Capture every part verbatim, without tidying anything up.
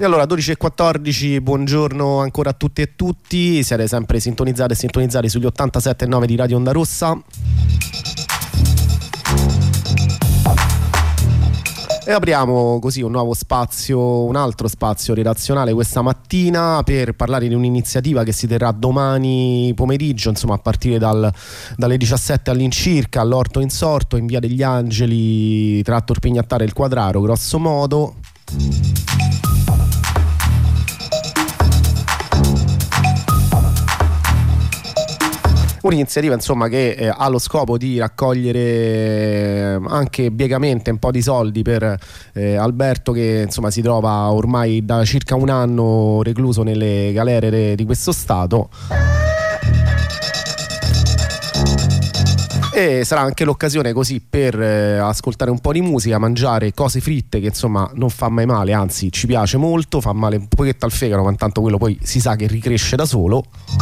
allora dodici e quattordici, buongiorno ancora a tutti e tutti, siete sempre sintonizzati e sintonizzati sugli ottantasette e nove di Radio Onda Rossa. E apriamo così un nuovo spazio, un altro spazio relazionale questa mattina per parlare di un'iniziativa che si terrà domani pomeriggio, insomma a partire dal, dalle diciassette all'incirca, all'Orto Insorto, in via degli Angeli, tratto Orpignattare il Quadraro, grosso modo. Un'iniziativa insomma che eh, ha lo scopo di raccogliere eh, anche biegamente un po' di soldi per eh, Alberto, che insomma si trova ormai da circa un anno recluso nelle galere di questo stato. E sarà anche l'occasione così per eh, ascoltare un po' di musica, mangiare cose fritte, che insomma non fa mai male, anzi ci piace molto, fa male un pochetto al fegato, ma intanto quello poi si sa che ricresce da solo.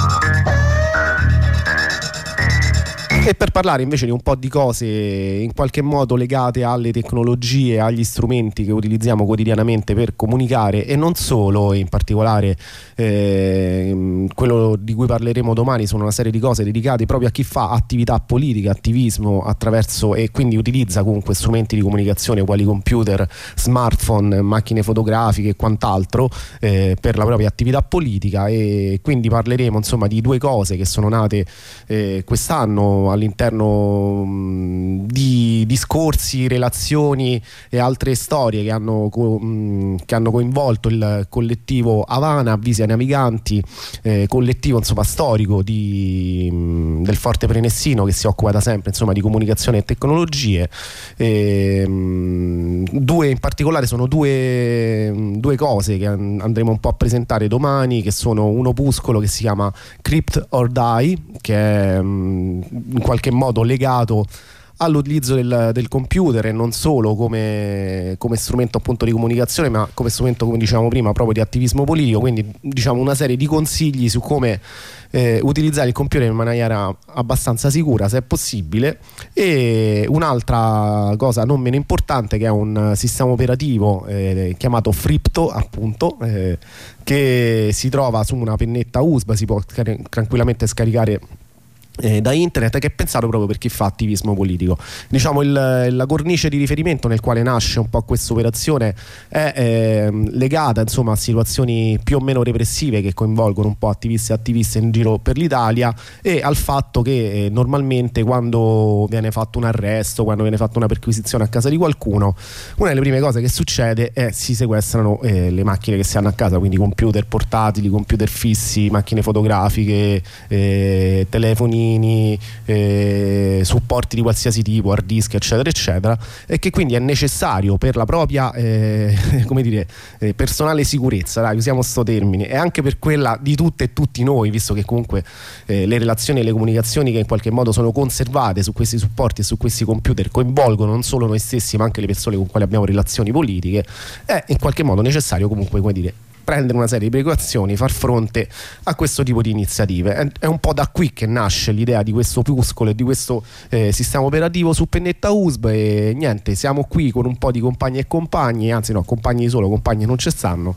E per parlare invece di un po' di cose in qualche modo legate alle tecnologie, agli strumenti che utilizziamo quotidianamente per comunicare e non solo, in particolare eh, quello di cui parleremo domani sono una serie di cose dedicate proprio a chi fa attività politica, attivismo attraverso, e quindi utilizza comunque strumenti di comunicazione quali computer, smartphone, macchine fotografiche e quant'altro eh, per la propria attività politica. E quindi parleremo insomma di due cose che sono nate eh, quest'anno all'interno mh, di discorsi, relazioni e altre storie che hanno, co- mh, che hanno coinvolto il collettivo Havana, Avvisi ai Naviganti, eh, collettivo insomma storico di, mh, del Forte Prenessino, che si occupa da sempre insomma di comunicazione e tecnologie. E, mh, due in particolare sono due, mh, due cose che an- andremo un po' a presentare domani, che sono un opuscolo che si chiama Crypt or Die, che è mh, in qualche modo legato all'utilizzo del, del computer, e non solo come, come strumento appunto di comunicazione, ma come strumento, come dicevamo prima, proprio di attivismo politico. Quindi diciamo una serie di consigli su come eh, utilizzare il computer in maniera abbastanza sicura, se è possibile. E un'altra cosa non meno importante, che è un sistema operativo eh, chiamato Fripto, appunto, eh, che si trova su una pennetta U S B, si può car- tranquillamente scaricare Eh, da internet, che è pensato proprio per chi fa attivismo politico. Diciamo il, la cornice di riferimento nel quale nasce un po' questa operazione è eh, legata insomma a situazioni più o meno repressive che coinvolgono un po' attivisti e attiviste in giro per l'Italia, e al fatto che eh, normalmente quando viene fatto un arresto, quando viene fatta una perquisizione a casa di qualcuno, una delle prime cose che succede è si sequestrano eh, le macchine che si hanno a casa, quindi computer portatili, computer fissi, macchine fotografiche, eh, telefoni, Eh, supporti di qualsiasi tipo, hard disk eccetera eccetera, e che quindi è necessario per la propria eh, come dire eh, personale sicurezza, dai, usiamo sto termine, e anche per quella di tutte e tutti noi, visto che comunque eh, le relazioni e le comunicazioni che in qualche modo sono conservate su questi supporti e su questi computer coinvolgono non solo noi stessi ma anche le persone con cui abbiamo relazioni politiche. È in qualche modo necessario comunque, come dire, prendere una serie di precauzioni, far fronte a questo tipo di iniziative. È, è un po' da qui che nasce l'idea di questo opuscolo e di questo eh, sistema operativo su pennetta U S B. E niente, siamo qui con un po' di compagni e compagni, anzi no, compagni solo, compagni non ci stanno,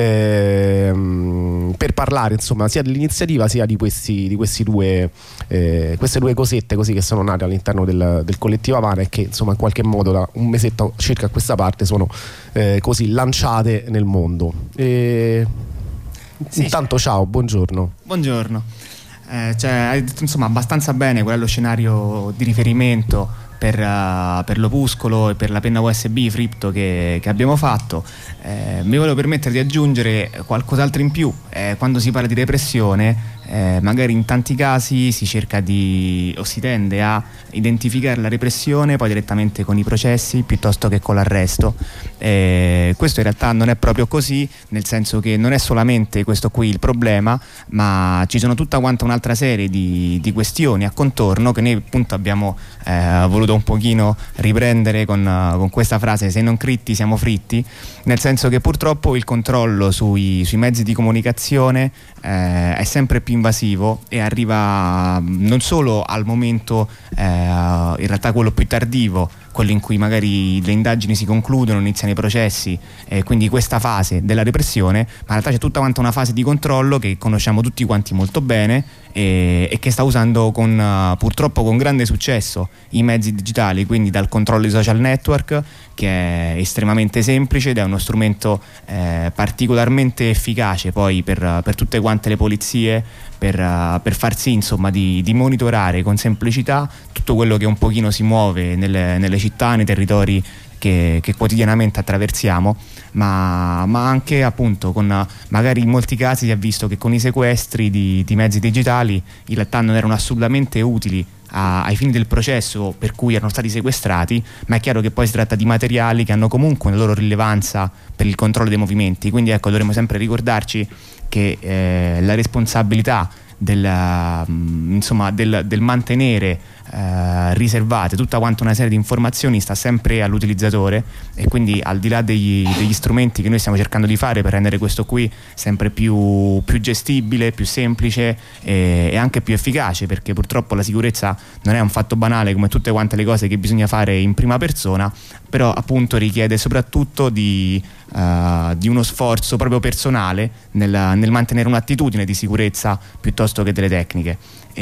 ehm, per parlare insomma sia dell'iniziativa sia di questi, di questi due eh, queste due cosette così che sono nate all'interno del, del collettivo Havana, e che insomma in qualche modo da un mesetto circa a questa parte sono eh, così lanciate nel mondo. E sì. Intanto ciao, buongiorno. Buongiorno. Eh, cioè, hai detto insomma abbastanza bene qual è lo scenario di riferimento per, uh, per l'opuscolo e per la penna U S B Fripto che, che abbiamo fatto. Eh, mi volevo permettere di aggiungere qualcos'altro in più. Eh, quando si parla di repressione, eh, magari in tanti casi si cerca di o si tende a identificare la repressione poi direttamente con i processi piuttosto che con l'arresto. Eh, questo in realtà non è proprio così, nel senso che non è solamente questo qui il problema, ma ci sono tutta quanta un'altra serie di, di questioni a contorno che noi appunto abbiamo eh, voluto un pochino riprendere con, uh, con questa frase: se non critti siamo fritti, nel senso che purtroppo il controllo sui, sui mezzi di comunicazione eh, è sempre più invasivo e arriva non solo al momento eh, in realtà quello più tardivo, quello in cui magari le indagini si concludono, iniziano i processi, eh, quindi questa fase della repressione, ma in realtà c'è tutta quanta una fase di controllo che conosciamo tutti quanti molto bene e, e che sta usando con, uh, purtroppo con grande successo i mezzi digitali, quindi dal controllo di social network, che è estremamente semplice ed è uno strumento eh, particolarmente efficace poi per, per tutte quante le polizie, per, uh, per far sì insomma di, di monitorare con semplicità tutto quello che un pochino si muove nelle, nelle città, nei territori che, che quotidianamente attraversiamo, ma, ma anche appunto con, magari in molti casi si è visto che con i sequestri di, di mezzi digitali in realtà non erano assolutamente utili a, ai fini del processo per cui erano stati sequestrati, ma è chiaro che poi si tratta di materiali che hanno comunque una loro rilevanza per il controllo dei movimenti, quindi ecco, dovremmo sempre ricordarci che eh, la responsabilità del, uh, insomma, del, del mantenere uh, riservate tutta quanta una serie di informazioni sta sempre all'utilizzatore, e quindi al di là degli, degli strumenti che noi stiamo cercando di fare per rendere questo qui sempre più, più gestibile, più semplice e, e anche più efficace, perché purtroppo la sicurezza non è un fatto banale come tutte quante le cose che bisogna fare in prima persona, però appunto richiede soprattutto di, uh, di uno sforzo proprio personale nel, nel mantenere un'attitudine di sicurezza piuttosto che delle tecniche.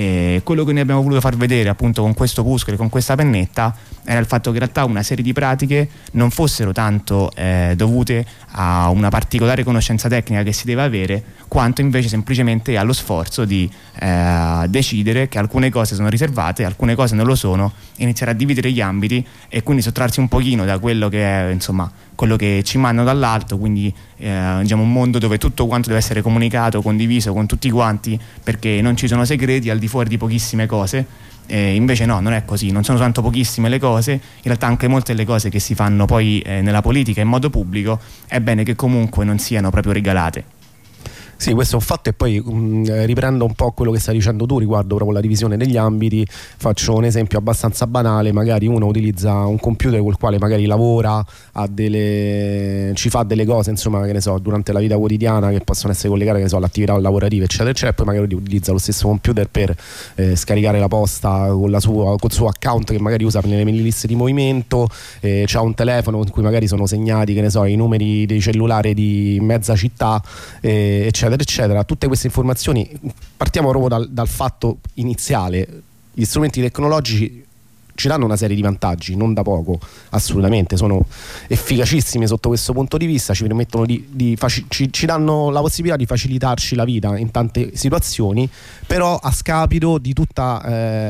E quello che noi abbiamo voluto far vedere appunto con questo opuscolo e con questa pennetta era il fatto che in realtà una serie di pratiche non fossero tanto eh, dovute a una particolare conoscenza tecnica che si deve avere, quanto invece semplicemente allo sforzo di eh, decidere che alcune cose sono riservate, alcune cose non lo sono, iniziare a dividere gli ambiti e quindi sottrarsi un pochino da quello che è insomma quello che ci mandano dall'alto, quindi eh, diciamo un mondo dove tutto quanto deve essere comunicato, condiviso con tutti quanti, perché non ci sono segreti al di fuori di pochissime cose. Eh, invece no, non è così, non sono tanto pochissime le cose, in realtà anche molte delle cose che si fanno poi eh, nella politica in modo pubblico è bene che comunque non siano proprio regalate. Sì, questo è un fatto, e poi mh, riprendo un po' quello che stai dicendo tu riguardo proprio la divisione degli ambiti. Faccio un esempio abbastanza banale: magari uno utilizza un computer col quale magari lavora, ha delle, ci fa delle cose insomma, che ne so, durante la vita quotidiana, che possono essere collegate, che ne so, all'attività lavorativa eccetera eccetera, e poi magari utilizza lo stesso computer per eh, scaricare la posta con la sua, col suo account che magari usa nelle liste di movimento, eh, c'ha un telefono in cui magari sono segnati, che ne so, i numeri dei cellulari di mezza città, eh, eccetera eccetera. Tutte queste informazioni, partiamo proprio dal, dal fatto iniziale: gli strumenti tecnologici ci danno una serie di vantaggi, non da poco, assolutamente, sono efficacissimi sotto questo punto di vista, ci permettono di, di faci, ci, ci danno la possibilità di facilitarci la vita in tante situazioni, però a scapito di tutta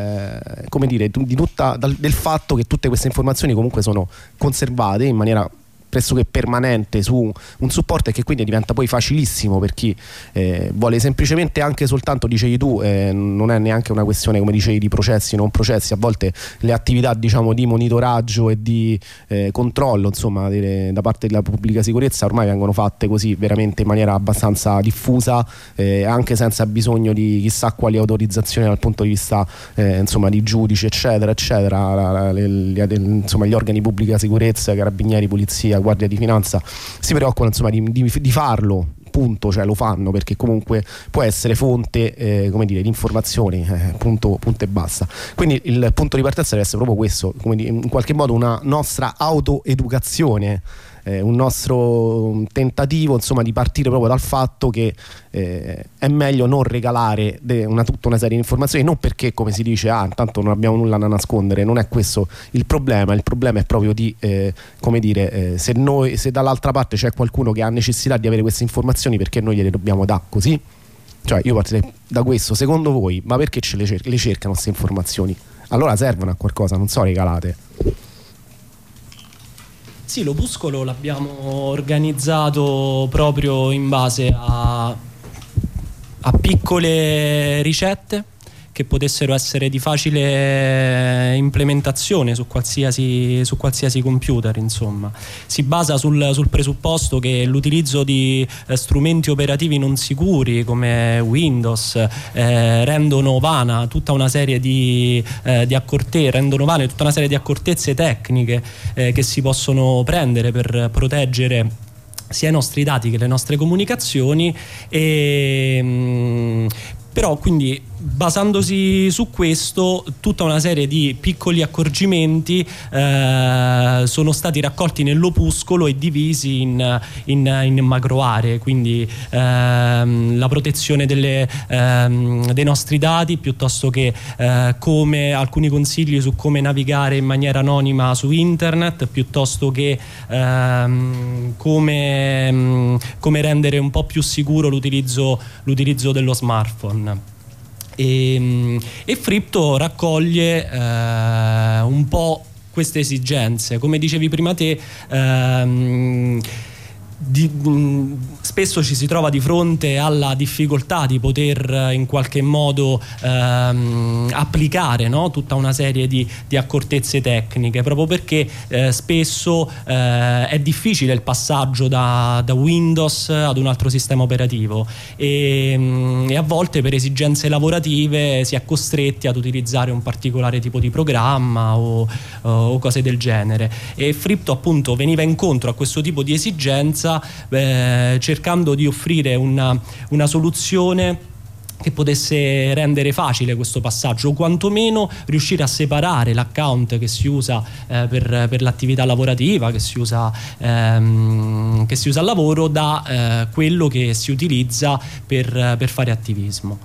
eh, come dire, di tutta, dal, del fatto che tutte queste informazioni comunque sono conservate in maniera pressoché permanente su un supporto, e che quindi diventa poi facilissimo per chi eh, vuole semplicemente, anche soltanto, dicevi tu, eh, non è neanche una questione, come dicevi, di processi non processi, a volte le attività diciamo di monitoraggio e di eh, controllo insomma delle, da parte della pubblica sicurezza ormai vengono fatte così veramente in maniera abbastanza diffusa, eh, anche senza bisogno di chissà quali autorizzazioni dal punto di vista eh, insomma di giudici eccetera eccetera. La, la, le, le, insomma gli organi di pubblica sicurezza, carabinieri, polizia, Guardia di Finanza si preoccupano insomma di, di, di farlo, punto, cioè lo fanno perché comunque può essere fonte eh, come dire di informazioni, eh, punto, punto e basta. Quindi il punto di partenza deve essere proprio questo, come dire, in qualche modo una nostra autoeducazione, eh, un nostro tentativo insomma di partire proprio dal fatto che eh, è meglio non regalare de, una, tutta una serie di informazioni, non perché, come si dice, ah intanto non abbiamo nulla da nascondere, non è questo il problema. Il problema è proprio di eh, come dire, eh, se noi, se dall'altra parte c'è qualcuno che ha necessità di avere queste informazioni, perché noi gliele dobbiamo dare così? Cioè io partirei da questo: secondo voi, ma perché ce le, cer- le cercano queste informazioni? Allora servono a qualcosa, non so regalate. Sì, l'opuscolo l'abbiamo organizzato proprio in base a, a piccole ricette che potessero essere di facile implementazione su qualsiasi, su qualsiasi computer. Insomma, si basa sul, sul presupposto che l'utilizzo di eh, strumenti operativi non sicuri come Windows eh, rendono vana tutta una serie di, eh, di accortezze, rendono vane tutta una serie di accortezze tecniche eh, che si possono prendere per proteggere sia i nostri dati che le nostre comunicazioni. E, mh, però quindi basandosi su questo, tutta una serie di piccoli accorgimenti eh, sono stati raccolti nell'opuscolo e divisi in, in, in macro aree, quindi ehm, la protezione delle, ehm, dei nostri dati, piuttosto che eh, come alcuni consigli su come navigare in maniera anonima su internet, piuttosto che ehm, come, come rendere un po' più sicuro l'utilizzo, l'utilizzo dello smartphone. E, e Fripto raccoglie eh, un po' queste esigenze, come dicevi prima te. ehm, Di, mh, spesso ci si trova di fronte alla difficoltà di poter in qualche modo ehm, applicare, no? tutta una serie di, di accortezze tecniche, proprio perché eh, spesso eh, è difficile il passaggio da, da Windows ad un altro sistema operativo e, mh, e a volte per esigenze lavorative si è costretti ad utilizzare un particolare tipo di programma o, o cose del genere, e Fripto appunto veniva incontro a questo tipo di esigenza, Eh, cercando di offrire una, una soluzione che potesse rendere facile questo passaggio, o quantomeno riuscire a separare l'account che si usa eh, per, per l'attività lavorativa, che si usa, ehm, che si usa al lavoro, da eh, quello che si utilizza per, per fare attivismo.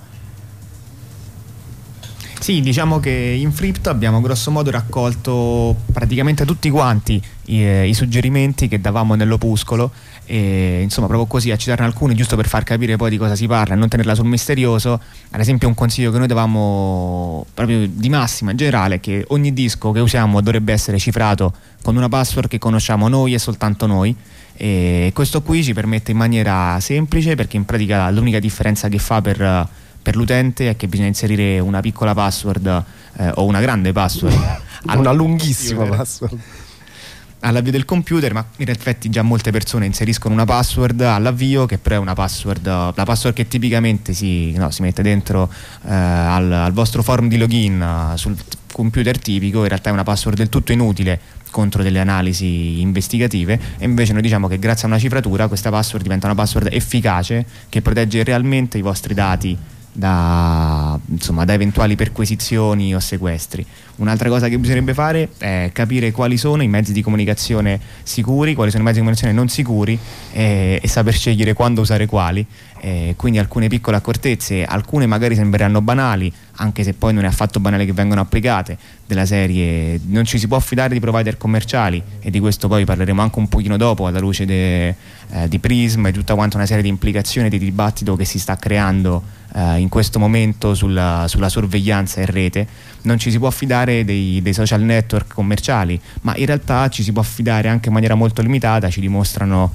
Sì, diciamo che in Fripto abbiamo grosso modo raccolto praticamente tutti quanti i, i suggerimenti che davamo nell'opuscolo, e insomma proprio così a citarne alcuni giusto per far capire poi di cosa si parla e non tenerla sul misterioso. Ad esempio un consiglio che noi davamo proprio di massima in generale è che ogni disco che usiamo dovrebbe essere cifrato con una password che conosciamo noi e soltanto noi, e questo qui ci permette in maniera semplice, perché in pratica l'unica differenza che fa per per l'utente è che bisogna inserire una piccola password eh, o una grande password una lunghissima password all'avvio del computer, ma in effetti già molte persone inseriscono una password all'avvio che però è una password, la password che tipicamente si, no, si mette dentro eh, al, al vostro form di login uh, sul computer tipico. In realtà è una password del tutto inutile contro delle analisi investigative, e invece noi diciamo che grazie a una cifratura questa password diventa una password efficace che protegge realmente i vostri dati da, insomma, da eventuali perquisizioni o sequestri. Un'altra cosa che bisognerebbe fare è capire quali sono i mezzi di comunicazione sicuri, quali sono i mezzi di comunicazione non sicuri, e, e saper scegliere quando usare quali. Eh, quindi alcune piccole accortezze, alcune magari sembreranno banali, anche se poi non è affatto banale che vengono applicate, della serie non ci si può fidare di provider commerciali, e di questo poi parleremo anche un pochino dopo alla luce de, eh, di Prism e tutta quanta una serie di implicazioni di dibattito che si sta creando eh, in questo momento sulla, sulla sorveglianza in rete. Non ci si può fidare dei, dei social network commerciali, ma in realtà ci si può fidare anche in maniera molto limitata, ci dimostrano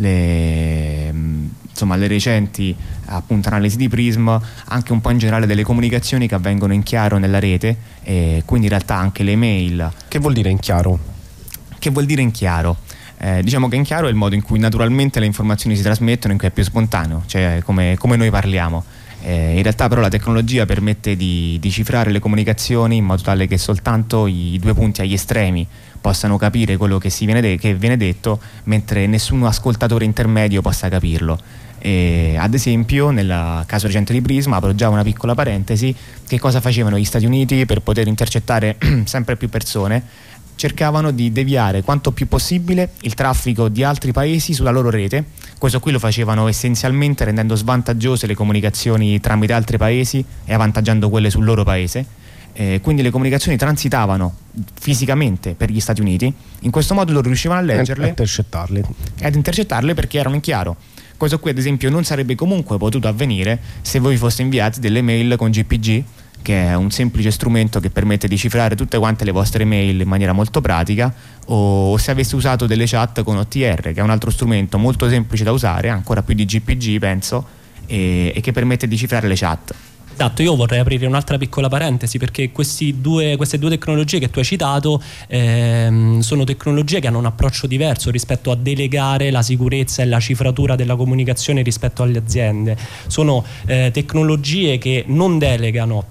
le, insomma, le recenti appunto analisi di Prism, anche un po' in generale delle comunicazioni che avvengono in chiaro nella rete, e quindi in realtà anche le mail. Che vuol dire in chiaro? Che vuol dire in chiaro? Eh, diciamo che in chiaro è il modo in cui naturalmente le informazioni si trasmettono, in cui è più spontaneo, cioè come, come noi parliamo. Eh, in realtà però la tecnologia permette di, di cifrare le comunicazioni in modo tale che soltanto i due punti agli estremi possano capire quello che, si viene, de- che viene detto, mentre nessun ascoltatore intermedio possa capirlo. E, ad esempio, nel caso recente di Prism, apro già una piccola parentesi, che cosa facevano gli Stati Uniti per poter intercettare sempre più persone? Cercavano di deviare quanto più possibile il traffico di altri paesi sulla loro rete. Questo qui lo facevano essenzialmente rendendo svantaggiose le comunicazioni tramite altri paesi e avvantaggiando quelle sul loro paese. Eh, quindi le comunicazioni transitavano fisicamente per gli Stati Uniti, in questo modo loro riuscivano a leggerle e intercettarle. e ad intercettarle perché erano in chiaro. Questo qui ad esempio non sarebbe comunque potuto avvenire se voi foste inviati delle mail con G P G, che è un semplice strumento che permette di cifrare tutte quante le vostre mail in maniera molto pratica, o se aveste usato delle chat con O T R, che è un altro strumento molto semplice da usare, ancora più di G P G penso, e, e che permette di cifrare le chat. Esatto, io vorrei aprire un'altra piccola parentesi, perché questi due, queste due tecnologie che tu hai citato ehm, sono tecnologie che hanno un approccio diverso rispetto a delegare la sicurezza e la cifratura della comunicazione rispetto alle aziende. Sono eh, tecnologie che non delegano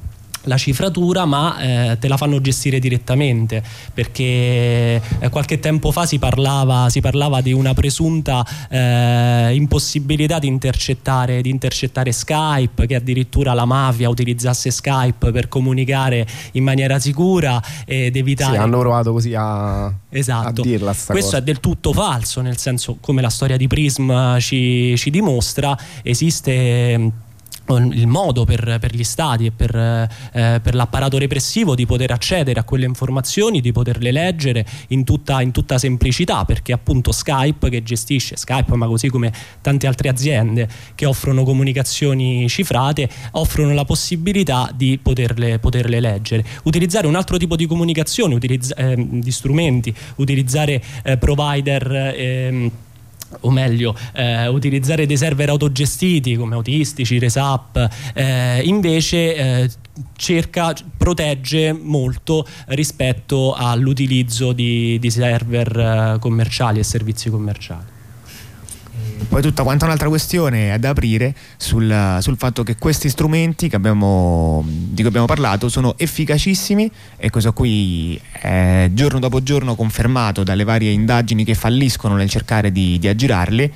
la cifratura, ma eh, te la fanno gestire direttamente, perché eh, qualche tempo fa si parlava, si parlava di una presunta eh, impossibilità di intercettare, di intercettare Skype, che addirittura la mafia utilizzasse Skype per comunicare in maniera sicura ed evitare... Sì, hanno provato così a, esatto. a dirla sta Questo cosa. è del tutto falso, nel senso, come la storia di Prism ci, ci dimostra, esiste il modo per, per gli stati e per, eh, per l'apparato repressivo di poter accedere a quelle informazioni, di poterle leggere in tutta, in tutta semplicità, perché appunto Skype, che gestisce Skype, ma così come tante altre aziende che offrono comunicazioni cifrate, offrono la possibilità di poterle, poterle leggere. Utilizzare un altro tipo di comunicazione, utilizza, eh, di strumenti, utilizzare eh, provider eh, o meglio eh, utilizzare dei server autogestiti come Autistici, Resap, eh, invece eh, cerca, protegge molto rispetto all'utilizzo di, di server eh, commerciali e servizi commerciali. Poi tutta quanta un'altra questione è da aprire sul, sul fatto che questi strumenti che abbiamo, di cui abbiamo parlato sono efficacissimi, e questo qui è giorno dopo giorno confermato dalle varie indagini che falliscono nel cercare di, di aggirarli,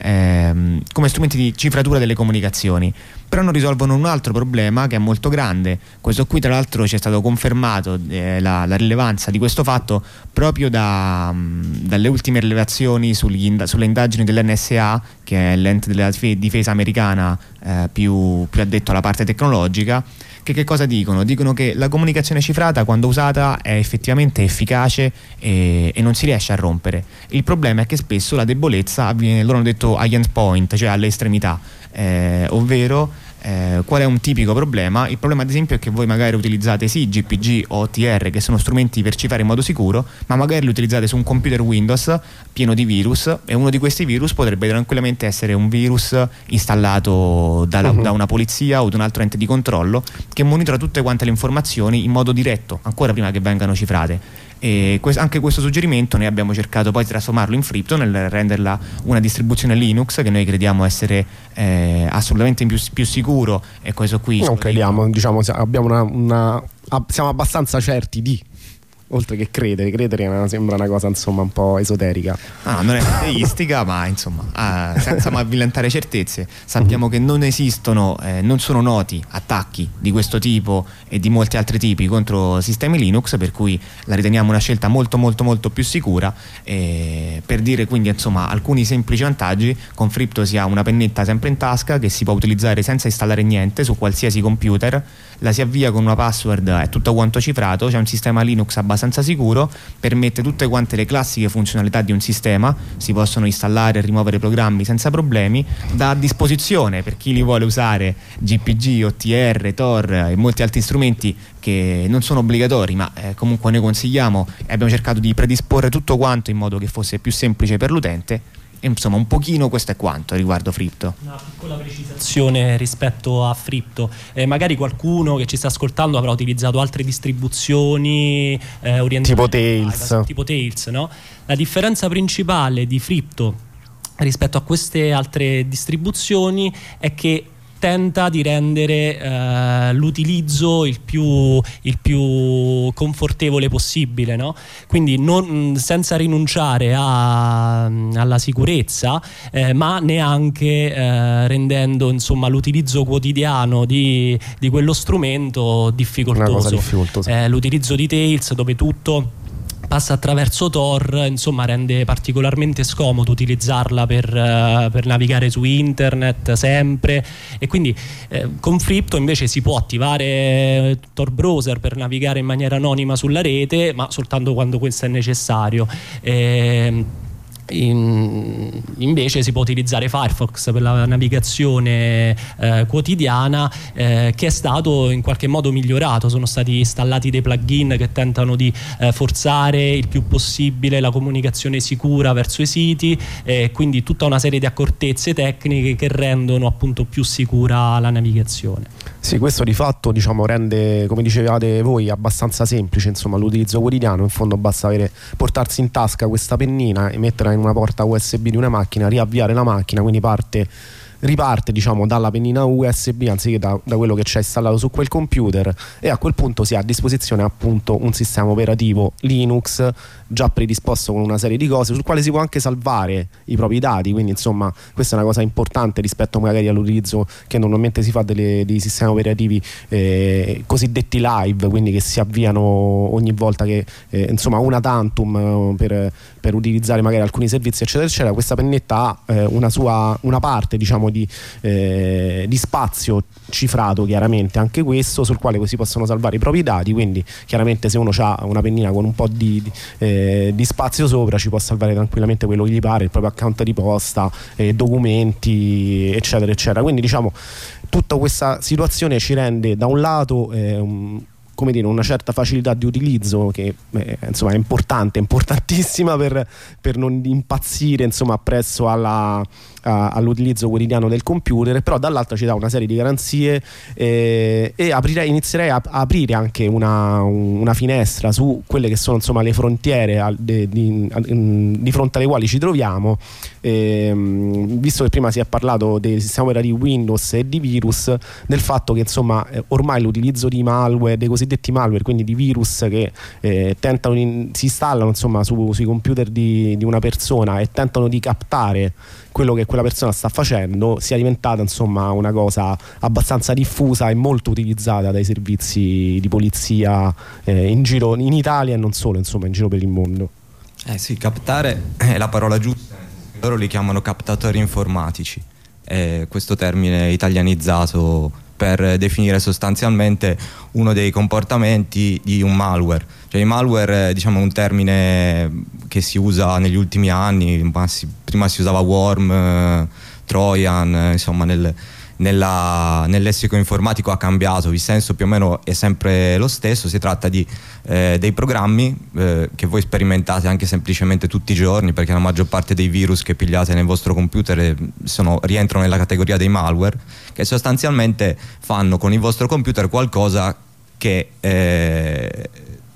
ehm, come strumenti di cifratura delle comunicazioni, però non risolvono un altro problema che è molto grande. Questo qui tra l'altro ci è stato confermato eh, la, la rilevanza di questo fatto proprio da, mh, dalle ultime rilevazioni sugli, sulle indagini dell'N S A, che è l'ente della difesa americana eh, più, più addetto alla parte tecnologica. Che, che cosa dicono? Dicono che la comunicazione cifrata, quando usata, è effettivamente efficace e, e non si riesce a rompere. Il problema è che spesso la debolezza avviene, loro hanno detto, agli endpoint, cioè alle estremità, eh, ovvero Eh, qual è un tipico problema? Il problema ad esempio è che voi magari utilizzate sì G P G o O T R, che sono strumenti per cifrare in modo sicuro, ma magari li utilizzate su un computer Windows pieno di virus, e uno di questi virus potrebbe tranquillamente essere un virus installato dalla, uh-huh. da una polizia o da un altro ente di controllo che monitora tutte quante le informazioni in modo diretto, ancora prima che vengano cifrate. E que- anche questo suggerimento noi abbiamo cercato poi di trasformarlo in Fripto, nel renderla una distribuzione Linux che noi crediamo essere eh, assolutamente più, più sicuro, e questo qui non crediamo, diciamo, abbiamo una, una, siamo abbastanza certi di, oltre che credere, credere sembra una cosa insomma un po' esoterica. Ah, non è ateistica, ma insomma ah, senza avvillantare certezze, sappiamo mm-hmm. che non esistono, eh, non sono noti attacchi di questo tipo e di molti altri tipi contro sistemi Linux, per cui la riteniamo una scelta molto molto molto più sicura. Eh, per dire quindi insomma alcuni semplici vantaggi: con Fripto si ha una pennetta sempre in tasca che si può utilizzare senza installare niente su qualsiasi computer, la si avvia con una password, è tutto quanto cifrato, c'è un sistema Linux abbastanza sicuro, permette tutte quante le classiche funzionalità di un sistema, si possono installare e rimuovere programmi senza problemi, dà a disposizione per chi li vuole usare G P G, O T R, Tor e molti altri strumenti che non sono obbligatori, ma eh, comunque noi consigliamo, e abbiamo cercato di predisporre tutto quanto in modo che fosse più semplice per l'utente. E insomma un pochino questo è quanto riguardo Fripto. Una piccola precisazione rispetto a Fripto, eh, magari qualcuno che ci sta ascoltando avrà utilizzato altre distribuzioni eh, orientate tipo Tails, tipo Tails, no? La differenza principale di Fripto rispetto a queste altre distribuzioni è che tenta di rendere eh, l'utilizzo il più, il più confortevole possibile, no? Quindi non, senza rinunciare a, alla sicurezza, eh, ma neanche eh, rendendo insomma l'utilizzo quotidiano di, di quello strumento difficoltoso. Una cosa difficoltosa. Eh, l'utilizzo di Tails, dove tutto passa attraverso Tor, insomma rende particolarmente scomodo utilizzarla per, uh, per navigare su internet sempre, e quindi eh, con Fripto invece si può attivare Tor Browser per navigare in maniera anonima sulla rete, ma soltanto quando questo è necessario. E, In, invece si può utilizzare Firefox per la navigazione eh, quotidiana, eh, che è stato in qualche modo migliorato. Sono stati installati dei plugin che tentano di eh, forzare il più possibile la comunicazione sicura verso i siti, eh, quindi tutta una serie di accortezze tecniche che rendono appunto più sicura la navigazione. Sì, questo di fatto diciamo rende, come dicevate voi, abbastanza semplice insomma l'utilizzo quotidiano. In fondo basta avere, portarsi in tasca questa pennina e metterla in una porta U S B di una macchina, riavviare la macchina, quindi parte riparte, diciamo, dalla pennina U S B anziché da, da quello che c'è installato su quel computer, e a quel punto si ha a disposizione appunto un sistema operativo Linux già predisposto con una serie di cose sul quale si può anche salvare i propri dati. Quindi insomma questa è una cosa importante rispetto magari all'utilizzo che normalmente si fa delle, dei sistemi operativi eh, cosiddetti live, quindi che si avviano ogni volta che eh, insomma una tantum eh, per, per utilizzare magari alcuni servizi eccetera eccetera. Questa pennetta ha eh, una sua una parte, diciamo, di, eh, di spazio cifrato, chiaramente anche questo, sul quale si possono salvare i propri dati. Quindi chiaramente se uno ha una pennina con un po' di, di, eh, di spazio sopra ci può salvare tranquillamente quello che gli pare, il proprio account di posta, eh, documenti eccetera eccetera. Quindi diciamo tutta questa situazione ci rende da un lato eh, un, come dire, una certa facilità di utilizzo che eh, insomma è importante, importantissima per, per non impazzire insomma appresso alla, a, all'utilizzo quotidiano del computer, però dall'altra ci dà una serie di garanzie eh, e aprirei, inizierei a, a aprire anche una, una finestra su quelle che sono insomma le frontiere al, de, di, a, di fronte alle quali ci troviamo, eh, visto che prima si è parlato dei sistemi operativi Windows e di virus, del fatto che insomma eh, ormai l'utilizzo di malware, dei cosiddetti malware, quindi di virus che eh, tentano di, si installano insomma su, sui computer di, di una persona e tentano di captare quello che quella persona sta facendo, sia diventata insomma una cosa abbastanza diffusa e molto utilizzata dai servizi di polizia eh, in giro in Italia e non solo, insomma in giro per il mondo. Eh sì, captare è la parola giusta, loro li chiamano captatori informatici, eh, questo termine italianizzato per definire sostanzialmente uno dei comportamenti di un malware. Cioè il malware, diciamo, è un termine che si usa negli ultimi anni, ma si, prima si usava worm, trojan, insomma nel, nella, nel lessico informatico ha cambiato, il senso più o meno è sempre lo stesso. Si tratta di eh, dei programmi eh, che voi sperimentate anche semplicemente tutti i giorni, perché la maggior parte dei virus che pigliate nel vostro computer sono, rientrano nella categoria dei malware, che sostanzialmente fanno con il vostro computer qualcosa che eh,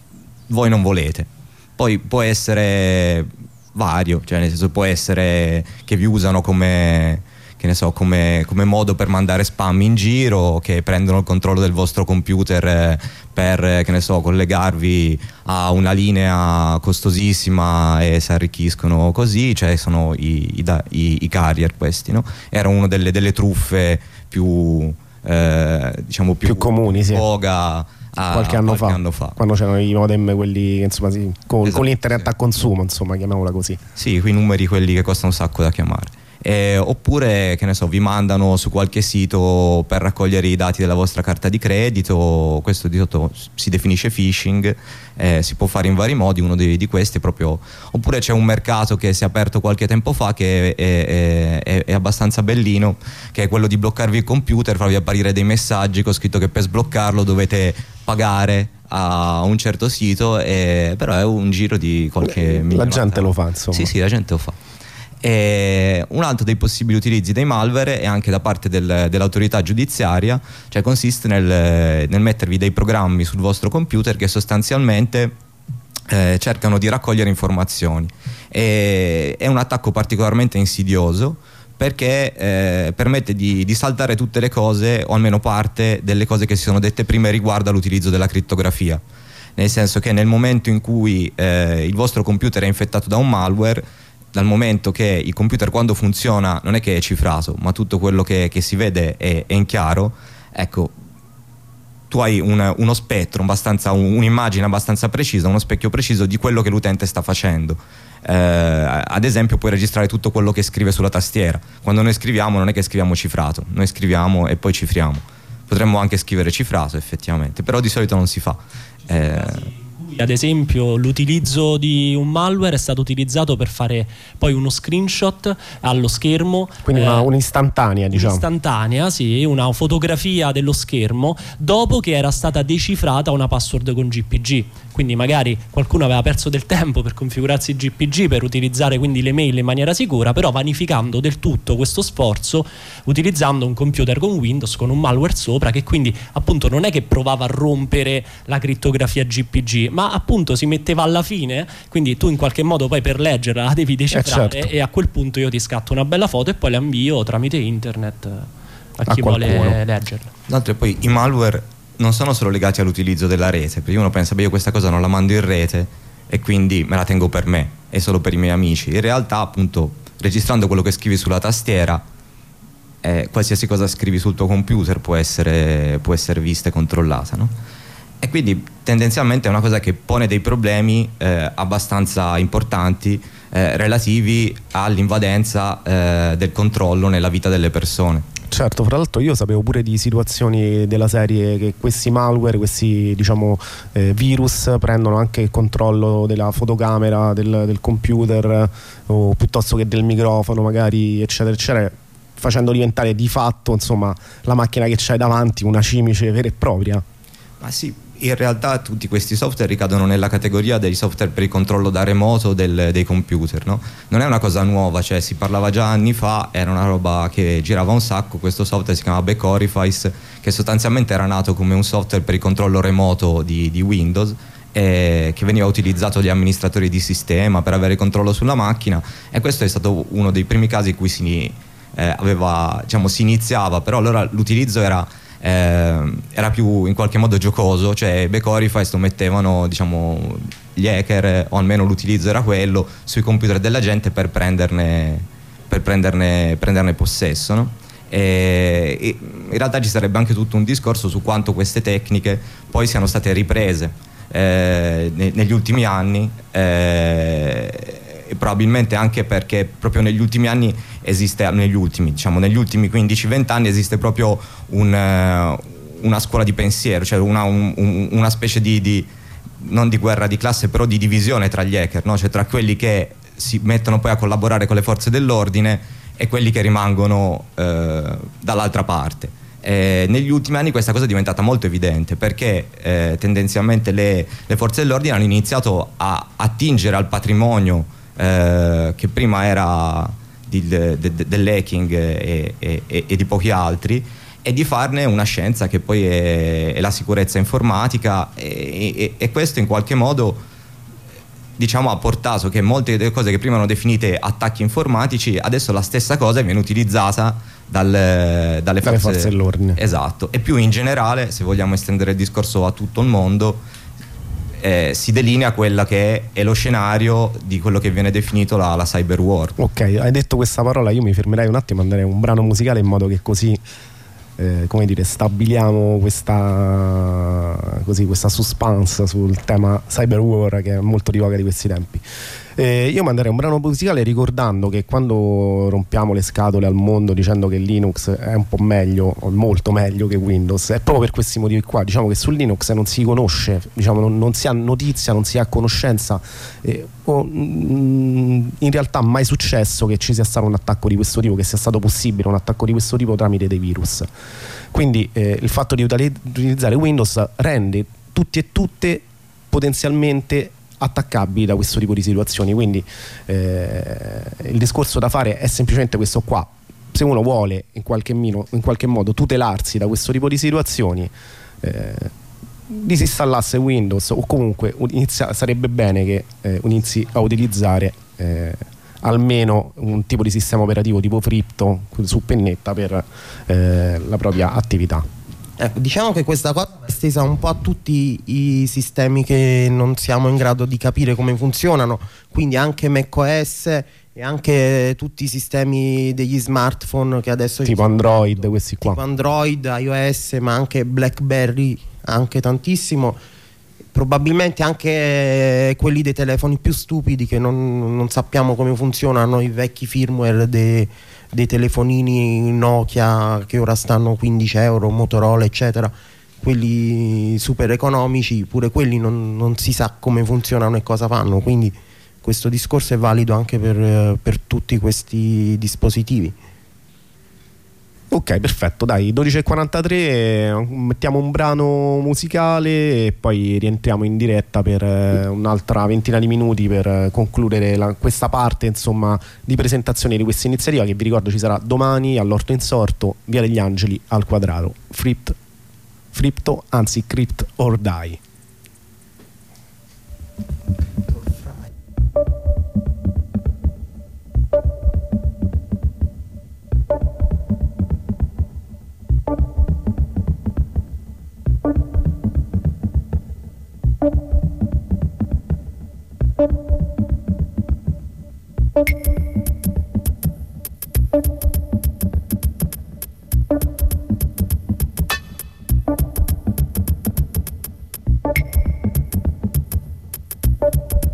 voi non volete. Poi può essere vario, cioè nel senso può essere che vi usano come, che ne so, come, come modo per mandare spam in giro, che prendono il controllo del vostro computer per, che ne so, collegarvi a una linea costosissima e si arricchiscono così. Cioè sono i, i, i, i carrier questi, no? Era una delle, delle truffe più eh, diciamo più, più comuni, sì. Voga a, qualche, anno, qualche fa, anno fa, quando c'erano i modem, quelli che insomma sì, con, esatto, con l'internet sì. a consumo, insomma, chiamiamola così. Sì, quei numeri, quelli che costano un sacco da chiamare. Eh, oppure, che ne so, vi mandano su qualche sito per raccogliere i dati della vostra carta di credito. Questo di sotto si definisce phishing, eh, si può fare in vari modi, uno di, di questi proprio. Oppure c'è un mercato che si è aperto qualche tempo fa che è, è, è, è abbastanza bellino, che è quello di bloccarvi il computer, farvi apparire dei messaggi con scritto che per sbloccarlo dovete pagare a un certo sito, e, però è un giro di qualche la milione. gente lo fa, insomma. Sì, sì, la gente lo fa. E un altro dei possibili utilizzi dei malware è anche da parte del, dell'autorità giudiziaria, cioè consiste nel, nel mettervi dei programmi sul vostro computer che sostanzialmente eh, cercano di raccogliere informazioni. E, è un attacco particolarmente insidioso, perché eh, permette di, di saltare tutte le cose, o almeno parte delle cose che si sono dette prima riguardo all'utilizzo della crittografia. Nel senso che nel momento in cui eh, il vostro computer è infettato da un malware, dal momento che il computer quando funziona non è che è cifrato, ma tutto quello che, che si vede è, è in chiaro, ecco, tu hai un, uno spettro abbastanza, un, un'immagine abbastanza precisa, uno specchio preciso di quello che l'utente sta facendo. Eh, ad esempio puoi registrare tutto quello che scrive sulla tastiera. Quando noi scriviamo non è che scriviamo cifrato, noi scriviamo e poi cifriamo. Potremmo anche scrivere cifrato effettivamente, però di solito non si fa. Eh, Ad esempio l'utilizzo di un malware è stato utilizzato per fare poi uno screenshot allo schermo, quindi una, eh, un'istantanea, diciamo. Un'istantanea, sì, una fotografia dello schermo dopo che era stata decifrata una password con G P G. quindi magari qualcuno aveva perso del tempo per configurarsi G P G, per utilizzare quindi le mail in maniera sicura, però vanificando del tutto questo sforzo utilizzando un computer con Windows, con un malware sopra, che quindi appunto non è che provava a rompere la crittografia G P G, ma appunto si metteva alla fine, quindi tu in qualche modo poi per leggerla la devi decifrare, eh certo. E a quel punto io ti scatto una bella foto e poi la invio tramite internet a chi a vuole leggerla. D'altro poi i malware non sono solo legati all'utilizzo della rete, perché uno pensa, beh, io questa cosa non la mando in rete e quindi me la tengo per me, è solo per i miei amici. In realtà appunto registrando quello che scrivi sulla tastiera, eh, qualsiasi cosa scrivi sul tuo computer può essere, può essere vista e controllata, no? E quindi tendenzialmente è una cosa che pone dei problemi eh, abbastanza importanti eh, relativi all'invadenza eh, del controllo nella vita delle persone. Certo, fra l'altro io sapevo pure di situazioni della serie che questi malware, questi diciamo eh, virus prendono anche il controllo della fotocamera, del, del computer o piuttosto che del microfono magari, eccetera eccetera, facendo diventare di fatto insomma la macchina che c'hai davanti una cimice vera e propria. Ma sì, in realtà tutti questi software ricadono nella categoria dei software per il controllo da remoto del, dei computer, no? Non è una cosa nuova, cioè si parlava già anni fa, era una roba che girava un sacco. Questo software si chiama Backorifice, che sostanzialmente era nato come un software per il controllo remoto di, di Windows, eh, che veniva utilizzato dagli amministratori di sistema per avere controllo sulla macchina, e questo è stato uno dei primi casi in cui si, eh, aveva, diciamo, si iniziava, però allora l'utilizzo era Eh, era più in qualche modo giocoso, cioè Backorifice lo mettevano, diciamo, gli hacker, o almeno l'utilizzo era quello, sui computer della gente per prenderne, per prenderne, prenderne possesso, no? E, e in realtà ci sarebbe anche tutto un discorso su quanto queste tecniche poi siano state riprese eh, ne, negli ultimi anni, eh, e probabilmente anche perché proprio negli ultimi anni esiste, negli ultimi, diciamo negli ultimi quindici venti anni esiste proprio un, uh, una scuola di pensiero, cioè una, un, un, una specie di, di non di guerra di classe, però di divisione tra gli hacker, no? Cioè tra quelli che si mettono poi a collaborare con le forze dell'ordine e quelli che rimangono uh, dall'altra parte. Eh, negli ultimi anni questa cosa è diventata molto evidente, perché eh, tendenzialmente le, le forze dell'ordine hanno iniziato a attingere al patrimonio Eh, che prima era di, de, de, dell'hacking e, e, e di pochi altri, e di farne una scienza che poi è, è la sicurezza informatica, e, e, e questo in qualche modo, diciamo, ha portato che molte delle cose che prima erano definite attacchi informatici, adesso la stessa cosa viene utilizzata dal, dalle, forze, dalle forze dell'ordine. Esatto, e più in generale, se vogliamo estendere il discorso a tutto il mondo, Eh, si delinea quella che è, è lo scenario di quello che viene definito la, la cyber war. Ok, hai detto questa parola, io mi fermerei un attimo, manderei un brano musicale in modo che così eh, come dire, stabiliamo questa, così, questa suspense sul tema cyber war, che è molto di voga di questi tempi. Eh, io manderei un brano musicale ricordando che quando rompiamo le scatole al mondo dicendo che Linux è un po' meglio o molto meglio che Windows, è proprio per questi motivi qua. Diciamo che su Linux non si conosce, diciamo, non, non si ha notizia, non si ha conoscenza, eh, o mm, in realtà mai successo che ci sia stato un attacco di questo tipo, che sia stato possibile un attacco di questo tipo tramite dei virus. Quindi eh, il fatto di utilizzare Windows rende tutti e tutte potenzialmente attaccabili da questo tipo di situazioni. Quindi eh, il discorso da fare è semplicemente questo qua: se uno vuole in qualche, mino, in qualche modo tutelarsi da questo tipo di situazioni, eh, disinstallasse Windows, o comunque inizia, sarebbe bene che eh, inizi a utilizzare eh, almeno un tipo di sistema operativo tipo Fripto su pennetta per eh, la propria attività. Ecco, diciamo che questa cosa è estesa un po' a tutti i sistemi che non siamo in grado di capire come funzionano, quindi anche macOS e anche tutti i sistemi degli smartphone che adesso tipo Android, tutto, questi qua, tipo Android, iOS, ma anche BlackBerry, anche tantissimo. Probabilmente anche quelli dei telefoni più stupidi che non, non sappiamo come funzionano, i vecchi firmware dei, dei telefonini Nokia che ora stanno quindici euro, Motorola eccetera, quelli super economici, pure quelli non, non si sa come funzionano e cosa fanno, quindi questo discorso è valido anche per, per tutti questi dispositivi. Ok, perfetto, dai, dodici e quarantatré, mettiamo un brano musicale e poi rientriamo in diretta per eh, un'altra ventina di minuti per eh, concludere la, questa parte, insomma, di presentazione di questa iniziativa, che vi ricordo ci sarà domani all'Orto Insorto, Via degli Angeli al Quadraro. Fript, Fripto, anzi Crypt or Die. You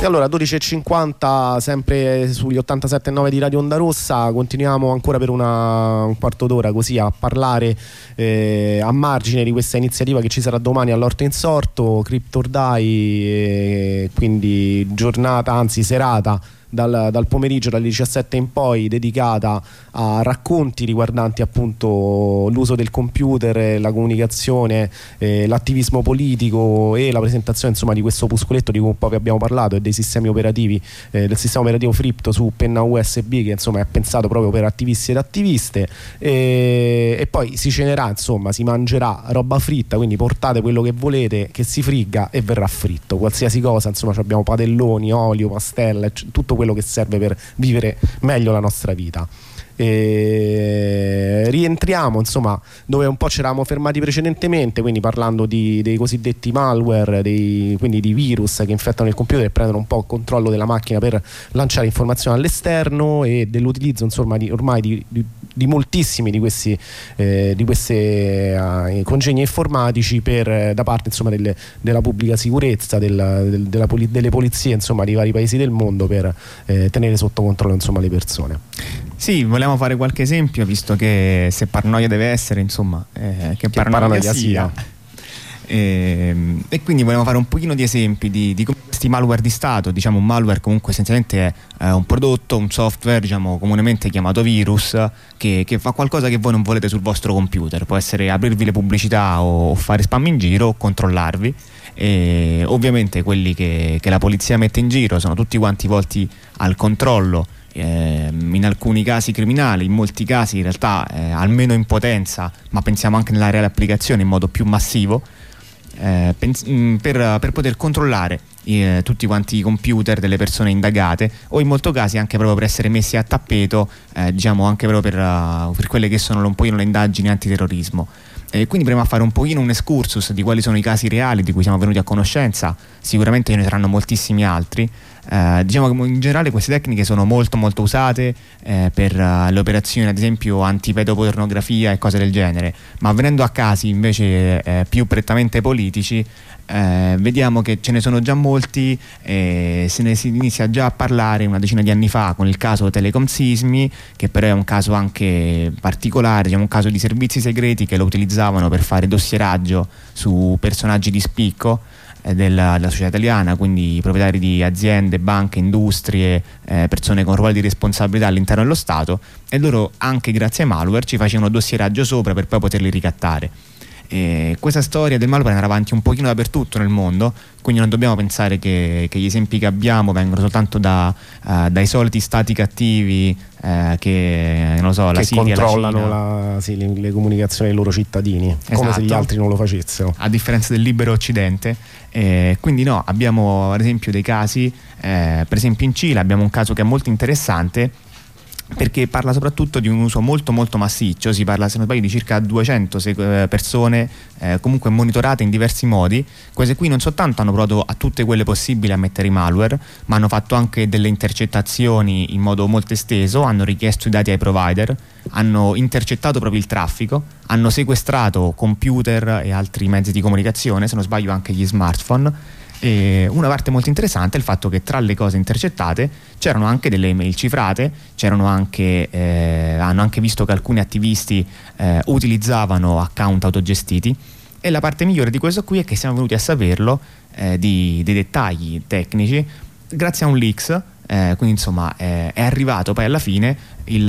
allora dodici e cinquanta sempre sugli ottantasette virgola nove di Radio Onda Rossa, continuiamo ancora per una, un quarto d'ora così a parlare eh, a margine di questa iniziativa che ci sarà domani all'Orto Insorto, Crypto or Die, eh, quindi giornata, anzi serata Dal, dal pomeriggio dalle diciassette in poi dedicata a racconti riguardanti appunto l'uso del computer, la comunicazione, eh, l'attivismo politico e la presentazione insomma di questo opuscoletto di cui un po' vi abbiamo parlato e dei sistemi operativi, eh, del sistema operativo Fripto su penna U S B che insomma è pensato proprio per attivisti ed attiviste, e, e poi si cenerà, insomma si mangerà roba fritta, quindi portate quello che volete che si frigga e verrà fritto, qualsiasi cosa, insomma abbiamo padelloni, olio, pastelle, tutto quello che serve per vivere meglio la nostra vita. E rientriamo insomma dove un po' ci eravamo fermati precedentemente, quindi parlando di, dei cosiddetti malware, dei, quindi di virus che infettano il computer e prendono un po' il controllo della macchina per lanciare informazioni all'esterno, e dell'utilizzo insomma di, ormai di, di, di moltissimi di questi eh, di queste uh, congegni informatici per, da parte insomma delle, della pubblica sicurezza, della, del, della poli, delle polizie insomma di vari paesi del mondo per eh, tenere sotto controllo insomma le persone. Sì, volevamo fare qualche esempio, visto che se paranoia deve essere, insomma, eh, che, che paranoia, paranoia sia. sia. E, e quindi volevamo fare un pochino di esempi di, di questi malware di Stato. Diciamo, un malware comunque essenzialmente è eh, un prodotto, un software, diciamo comunemente chiamato virus, che, che fa qualcosa che voi non volete sul vostro computer. Può essere aprirvi le pubblicità o, o fare spam in giro o controllarvi. E ovviamente quelli che, che la polizia mette in giro sono tutti quanti volti al controllo, eh, in alcuni casi criminali, in molti casi in realtà eh, almeno in potenza, ma pensiamo anche nella reale applicazione in modo più massivo, eh, pens- per, per poter controllare eh, tutti quanti i computer delle persone indagate, o in molti casi anche proprio per essere messi a tappeto, eh, diciamo anche proprio per, uh, per quelle che sono un pochino le indagini antiterrorismo. E quindi proviamo a fare un pochino un excursus di quali sono i casi reali di cui siamo venuti a conoscenza. Sicuramente ce ne saranno moltissimi altri. Eh, diciamo che in generale queste tecniche sono molto molto usate eh, per uh, le operazioni ad esempio antipedopornografia e cose del genere, ma venendo a casi invece eh, più prettamente politici, eh, vediamo che ce ne sono già molti. Eh, se ne si inizia già a parlare una decina di anni fa con il caso Telecom Sismi, che però è un caso anche particolare, diciamo un caso di servizi segreti che lo utilizzavano per fare dossieraggio su personaggi di spicco della, della società italiana, quindi proprietari di aziende, banche, industrie, eh, persone con ruoli di responsabilità all'interno dello Stato, e loro anche grazie ai malware ci facevano dossieraggio sopra per poi poterli ricattare. E questa storia del malware andrà avanti un pochino dappertutto nel mondo, quindi non dobbiamo pensare che, che gli esempi che abbiamo vengono soltanto da, uh, dai soliti stati cattivi uh, che non lo so, la che Siria, controllano la la, sì, le, le comunicazioni dei loro cittadini, esatto, come se gli altri non lo facessero, a differenza del libero occidente. Eh, quindi no, abbiamo ad esempio dei casi, eh, per esempio in Cile abbiamo un caso che è molto interessante, perché parla soprattutto di un uso molto molto massiccio. Si parla, se non sbaglio, di circa duecento persone eh, comunque monitorate in diversi modi. Queste qui non soltanto hanno provato a tutte quelle possibili a mettere i malware, ma hanno fatto anche delle intercettazioni in modo molto esteso, hanno richiesto i dati ai provider, hanno intercettato proprio il traffico, hanno sequestrato computer e altri mezzi di comunicazione, se non sbaglio anche gli smartphone. E una parte molto interessante è il fatto che tra le cose intercettate c'erano anche delle email cifrate, c'erano anche, eh, hanno anche visto che alcuni attivisti eh, utilizzavano account autogestiti. E la parte migliore di questo qui è che siamo venuti a saperlo, eh, di, dei dettagli tecnici, grazie a un leaks. Eh, quindi insomma eh, è arrivato poi alla fine il,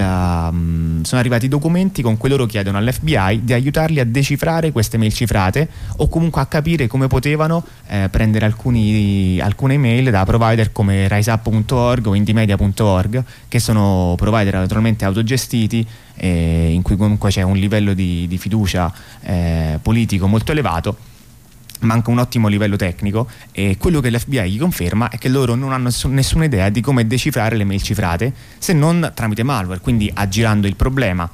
um, sono arrivati i documenti con cui loro chiedono all'F B I di aiutarli a decifrare queste mail cifrate, o comunque a capire come potevano eh, prendere alcuni, alcune mail da provider come riseup punto org o indymedia punto org, che sono provider naturalmente autogestiti, eh, in cui comunque c'è un livello di, di fiducia eh, politico molto elevato, manca un ottimo livello tecnico. E quello che l'F B I gli conferma è che loro non hanno nessun, nessuna idea di come decifrare le mail cifrate, se non tramite malware, quindi aggirando il problema.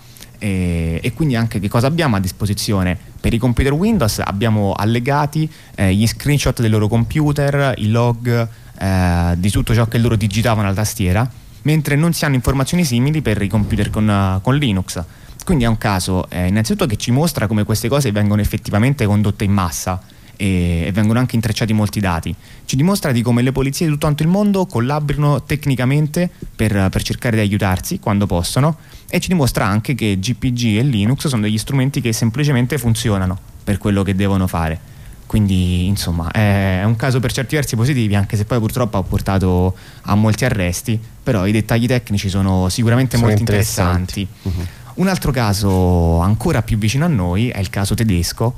E, e quindi anche che cosa abbiamo a disposizione per i computer Windows? Abbiamo allegati eh, gli screenshot del loro computer, i log eh, di tutto ciò che loro digitavano alla tastiera, mentre non si hanno informazioni simili per i computer con, uh, con Linux. Quindi è un caso eh, innanzitutto che ci mostra come queste cose vengono effettivamente condotte in massa, e, e vengono anche intrecciati molti dati. Ci dimostra di come le polizie di tutto quanto il mondo collaborino tecnicamente per, per cercare di aiutarsi quando possono, e ci dimostra anche che G P G e Linux sono degli strumenti che semplicemente funzionano per quello che devono fare. Quindi insomma è un caso per certi versi positivi, anche se poi purtroppo ha portato a molti arresti, però i dettagli tecnici sono sicuramente sono molto interessanti, interessanti. Uh-huh. Un altro caso ancora più vicino a noi è il caso tedesco,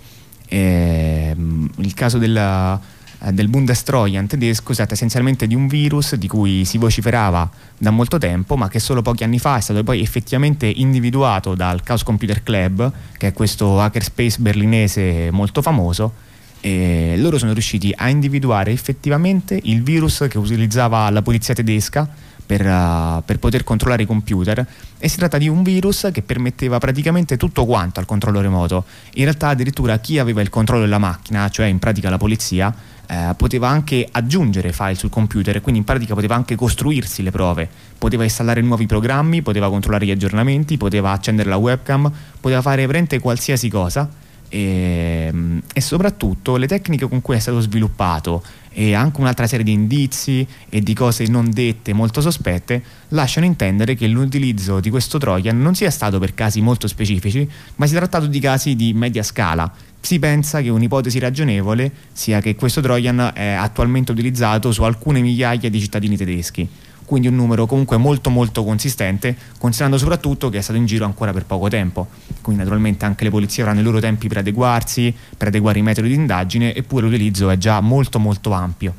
ehm, il caso della, del Bundestrojan tedesco. Si tratta essenzialmente di un virus di cui si vociferava da molto tempo, ma che solo pochi anni fa è stato poi effettivamente individuato dal Chaos Computer Club, che è questo hackerspace berlinese molto famoso. E loro sono riusciti a individuare effettivamente il virus che utilizzava la polizia tedesca per, uh, per poter controllare i computer, e si tratta di un virus che permetteva praticamente tutto quanto al controllo remoto. In realtà addirittura chi aveva il controllo della macchina, cioè in pratica la polizia, eh, poteva anche aggiungere file sul computer, quindi in pratica poteva anche costruirsi le prove, poteva installare nuovi programmi, poteva controllare gli aggiornamenti, poteva accendere la webcam, poteva fare veramente qualsiasi cosa. E, e soprattutto le tecniche con cui è stato sviluppato e anche un'altra serie di indizi e di cose non dette molto sospette lasciano intendere che l'utilizzo di questo Trojan non sia stato per casi molto specifici, ma si è trattato di casi di media scala. Si pensa che un'ipotesi ragionevole sia che questo Trojan è attualmente utilizzato su alcune migliaia di cittadini tedeschi, quindi un numero comunque molto molto consistente, considerando soprattutto che è stato in giro ancora per poco tempo. Quindi naturalmente anche le polizie avranno i loro tempi per adeguarsi, per adeguare i metodi di indagine, eppure l'utilizzo è già molto molto ampio.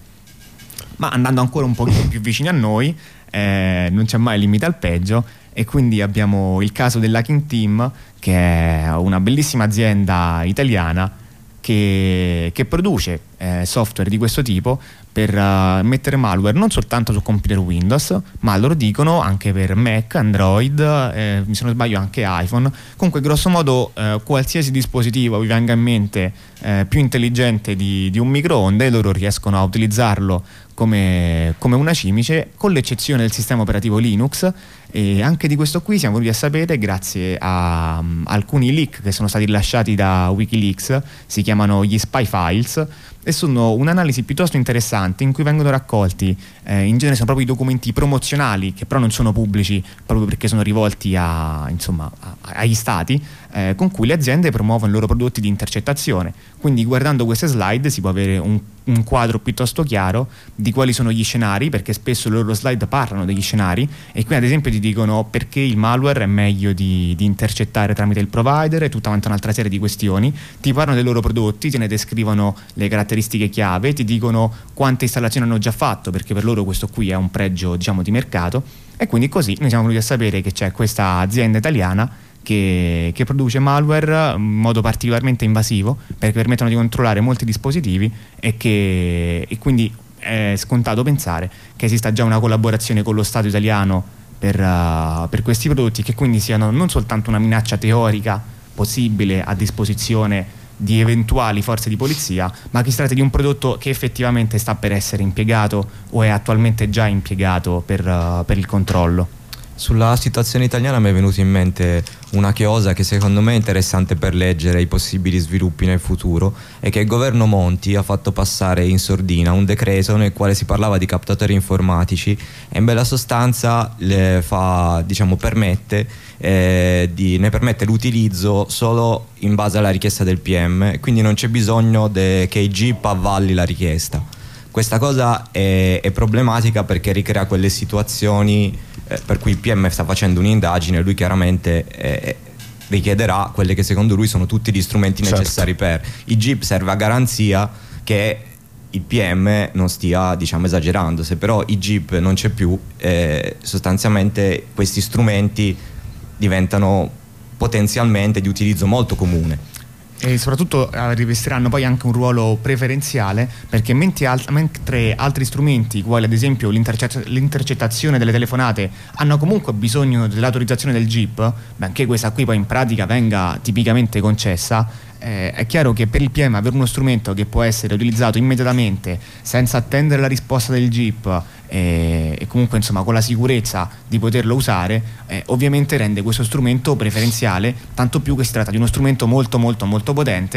Ma andando ancora un pochino più vicini a noi, eh, non c'è mai limite al peggio, e quindi abbiamo il caso dell'Hacking Team, che è una bellissima azienda italiana che, che produce eh, software di questo tipo per uh, mettere malware non soltanto su computer Windows, ma loro dicono anche per Mac, Android, eh, se non sbaglio anche iPhone. Comunque grosso modo eh, qualsiasi dispositivo vi venga in mente eh, più intelligente di, di un microonde, loro riescono a utilizzarlo come, come una cimice, con l'eccezione del sistema operativo Linux. E anche di questo qui siamo venuti a sapere grazie a um, alcuni leak che sono stati rilasciati da Wikileaks. Si chiamano gli Spy Files e sono un'analisi piuttosto interessante in cui vengono raccolti eh, in genere sono proprio i documenti promozionali, che però non sono pubblici proprio perché sono rivolti a, insomma, a, agli stati, eh, con cui le aziende promuovono i loro prodotti di intercettazione. Quindi guardando queste slide si può avere un, un quadro piuttosto chiaro di quali sono gli scenari, perché spesso le loro slide parlano degli scenari, e qui ad esempio ti dicono perché il malware è meglio di, di intercettare tramite il provider e tutta un'altra serie di questioni. Ti parlano dei loro prodotti, te ne descrivono le caratteristiche chiave, ti dicono quante installazioni hanno già fatto, perché per loro questo qui è un pregio, diciamo, di mercato. E quindi così noi siamo venuti a sapere che c'è questa azienda italiana che, che produce malware in modo particolarmente invasivo, perché permettono di controllare molti dispositivi, e che e quindi è scontato pensare che esista già una collaborazione con lo Stato italiano per, uh, per questi prodotti, che quindi siano non soltanto una minaccia teorica possibile a disposizione di eventuali forze di polizia, ma che si tratta di un prodotto che effettivamente sta per essere impiegato o è attualmente già impiegato per, uh, per il controllo. Sulla situazione italiana mi è venuta in mente una chiosa che secondo me è interessante per leggere i possibili sviluppi nel futuro, e che il governo Monti ha fatto passare in sordina un decreto nel quale si parlava di captatori informatici, e in bella sostanza le fa, diciamo, permette eh, di, ne permette l'utilizzo solo in base alla richiesta del P M, quindi non c'è bisogno de, che il G I P avvalli la richiesta. Questa cosa è, è problematica perché ricrea quelle situazioni eh, per cui il P M sta facendo un'indagine e lui chiaramente eh, richiederà quelle che secondo lui sono tutti gli strumenti necessari. Certo. Per il G I P serve a garanzia che il P M non stia, diciamo, esagerando. Se però il G I P non c'è più, eh, sostanzialmente questi strumenti diventano potenzialmente di utilizzo molto comune. E soprattutto eh, rivestiranno poi anche un ruolo preferenziale, perché mentre, al- mentre altri strumenti, quali ad esempio l'intercett- l'intercettazione delle telefonate, hanno comunque bisogno dell'autorizzazione del G I P, benché questa qui poi in pratica venga tipicamente concessa, eh, è chiaro che per il P M avere uno strumento che può essere utilizzato immediatamente senza attendere la risposta del G I P e, e comunque insomma con la sicurezza di poterlo usare, eh, ovviamente rende questo strumento preferenziale, tanto più che si tratta di uno strumento molto molto molto potente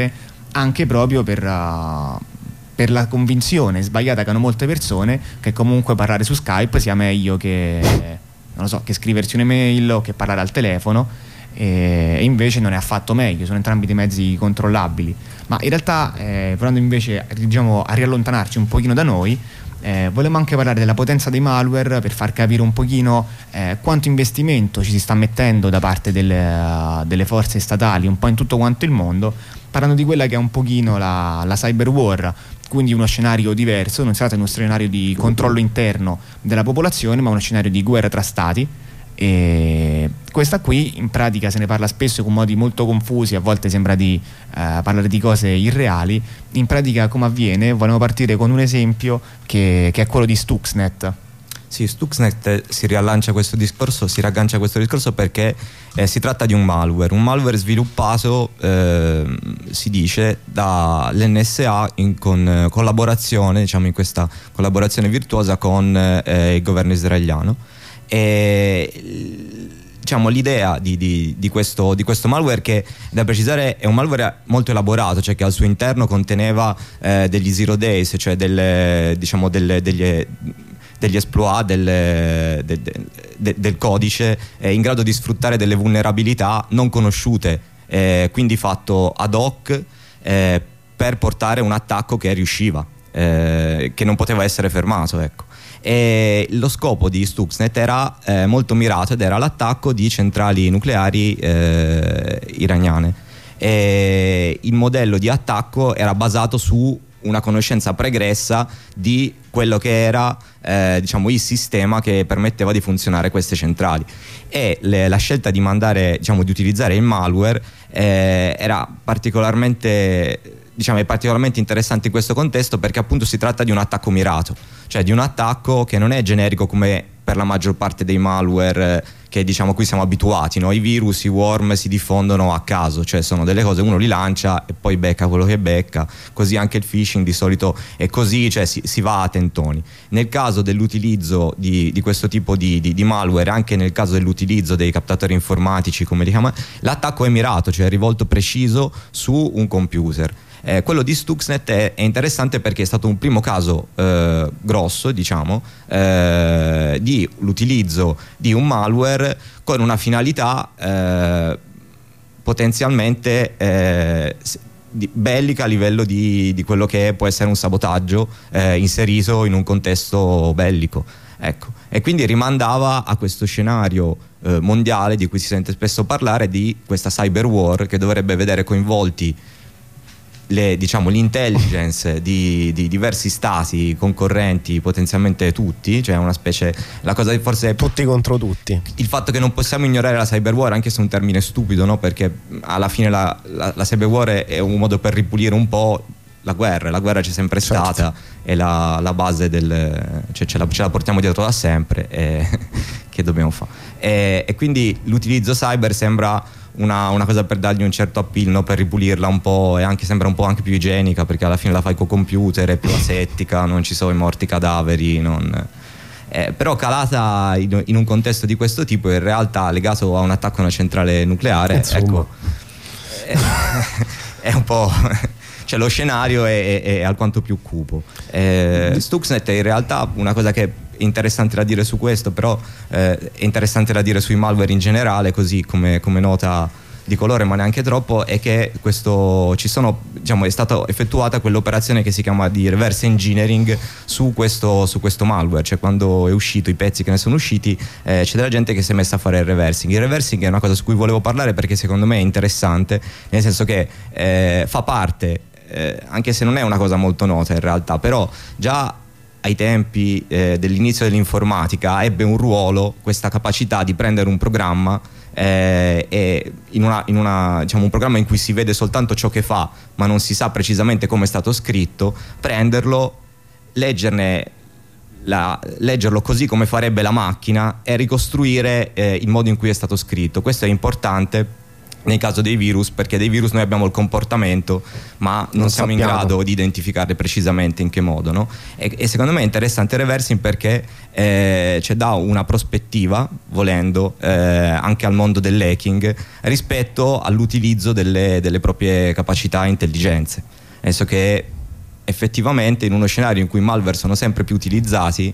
anche proprio per, uh, per la convinzione sbagliata che hanno molte persone che comunque parlare su Skype sia meglio che, non lo so, che scriversi un'email o che parlare al telefono, e invece non è affatto meglio, sono entrambi dei mezzi controllabili. Ma in realtà, eh, provando invece diciamo, a riallontanarci un pochino da noi, eh, volevamo anche parlare della potenza dei malware per far capire un pochino eh, quanto investimento ci si sta mettendo da parte delle, delle forze statali un po' in tutto quanto il mondo, parlando di quella che è un pochino la, la cyber war, quindi uno scenario diverso. Non si tratta di uno scenario di controllo interno della popolazione, ma uno scenario di guerra tra stati. E questa qui in pratica se ne parla spesso con modi molto confusi, a volte sembra di eh, parlare di cose irreali. In pratica come avviene? Volevo partire con un esempio che, che è quello di Stuxnet. Sì, Stuxnet si rilancia questo discorso, si raggancia a questo discorso perché eh, si tratta di un malware, un malware sviluppato, eh, si dice, dall'N S A in con, collaborazione, diciamo in questa collaborazione virtuosa con eh, il governo israeliano. E diciamo l'idea di, di, di, questo, di questo malware, che da precisare è un malware molto elaborato, cioè che al suo interno conteneva eh, degli zero days, cioè delle, diciamo delle, degli, degli exploit del, del, del, del codice eh, in grado di sfruttare delle vulnerabilità non conosciute, eh, quindi fatto ad hoc eh, per portare un attacco che riusciva, eh, che non poteva essere fermato, ecco. E lo scopo di Stuxnet era eh, molto mirato ed era l'attacco di centrali nucleari eh, iraniane. E il modello di attacco era basato su una conoscenza pregressa di quello che era eh, diciamo il sistema che permetteva di funzionare queste centrali, e le, la scelta di mandare, diciamo, di utilizzare il malware eh, era particolarmente diciamo è particolarmente interessante in questo contesto, perché appunto si tratta di un attacco mirato, cioè di un attacco che non è generico come per la maggior parte dei malware che diciamo qui siamo abituati, no? I virus, i worm si diffondono a caso, cioè sono delle cose, uno li lancia e poi becca quello che becca, così anche il phishing di solito è così, cioè si, si va a tentoni. Nel caso dell'utilizzo di, di questo tipo di, di, di malware, anche nel caso dell'utilizzo dei captatori informatici come li chiamano, l'attacco è mirato, cioè è rivolto preciso su un computer. Eh, quello di Stuxnet è, è interessante perché è stato un primo caso eh, grosso, diciamo, eh, di l'utilizzo di un malware con una finalità eh, potenzialmente eh, bellica a livello di, di quello che può essere un sabotaggio eh, inserito in un contesto bellico, ecco. E quindi rimandava a questo scenario eh, mondiale di cui si sente spesso parlare, di questa cyber war che dovrebbe vedere coinvolti le, diciamo, l'intelligence di, di diversi stati concorrenti, potenzialmente tutti, cioè una specie, la cosa forse tutti contro tutti, il fatto che non possiamo ignorare la cyber war, anche se è un termine stupido, no? Perché alla fine la, la, la cyber war è un modo per ripulire un po' la guerra, la guerra c'è sempre stata, certo. È la, la base del, cioè ce la, ce la portiamo dietro da sempre, e che dobbiamo fare, e, e quindi l'utilizzo cyber sembra Una, una cosa per dargli un certo appeal, no? Per ripulirla un po', e anche sembra un po' anche più igienica, perché alla fine la fai col computer, è più asettica, non ci sono i morti cadaveri, non... eh, però calata in, in un contesto di questo tipo, in realtà legato a un attacco a una centrale nucleare, insomma, ecco, è, è un po' cioè lo scenario è, è, è alquanto più cupo. eh, Stuxnet è in realtà una cosa che interessante da dire su questo, però eh, è interessante da dire sui malware in generale, così come, come nota di colore, ma neanche troppo, è che questo ci sono, diciamo, è stata effettuata quell'operazione che si chiama di reverse engineering su questo, su questo malware, cioè quando è uscito, i pezzi che ne sono usciti, eh, c'è della gente che si è messa a fare il reversing. Il reversing è una cosa su cui volevo parlare perché secondo me è interessante, nel senso che eh, fa parte, eh, anche se non è una cosa molto nota in realtà, però già ai tempi eh, dell'inizio dell'informatica ebbe un ruolo questa capacità di prendere un programma eh, e in, una, in una, diciamo, un programma in cui si vede soltanto ciò che fa ma non si sa precisamente come è stato scritto, prenderlo, leggerne la, leggerlo così come farebbe la macchina e ricostruire eh, il modo in cui è stato scritto. Questo è importante nel caso dei virus, perché dei virus noi abbiamo il comportamento ma non, non siamo sappiamo. in grado di identificarle precisamente in che modo, no? e, e secondo me è interessante Reversing perché eh, ci dà una prospettiva, volendo, eh, anche al mondo dell'hacking rispetto all'utilizzo delle, delle proprie capacità e intelligenze, nel senso che effettivamente in uno scenario in cui i malware sono sempre più utilizzati,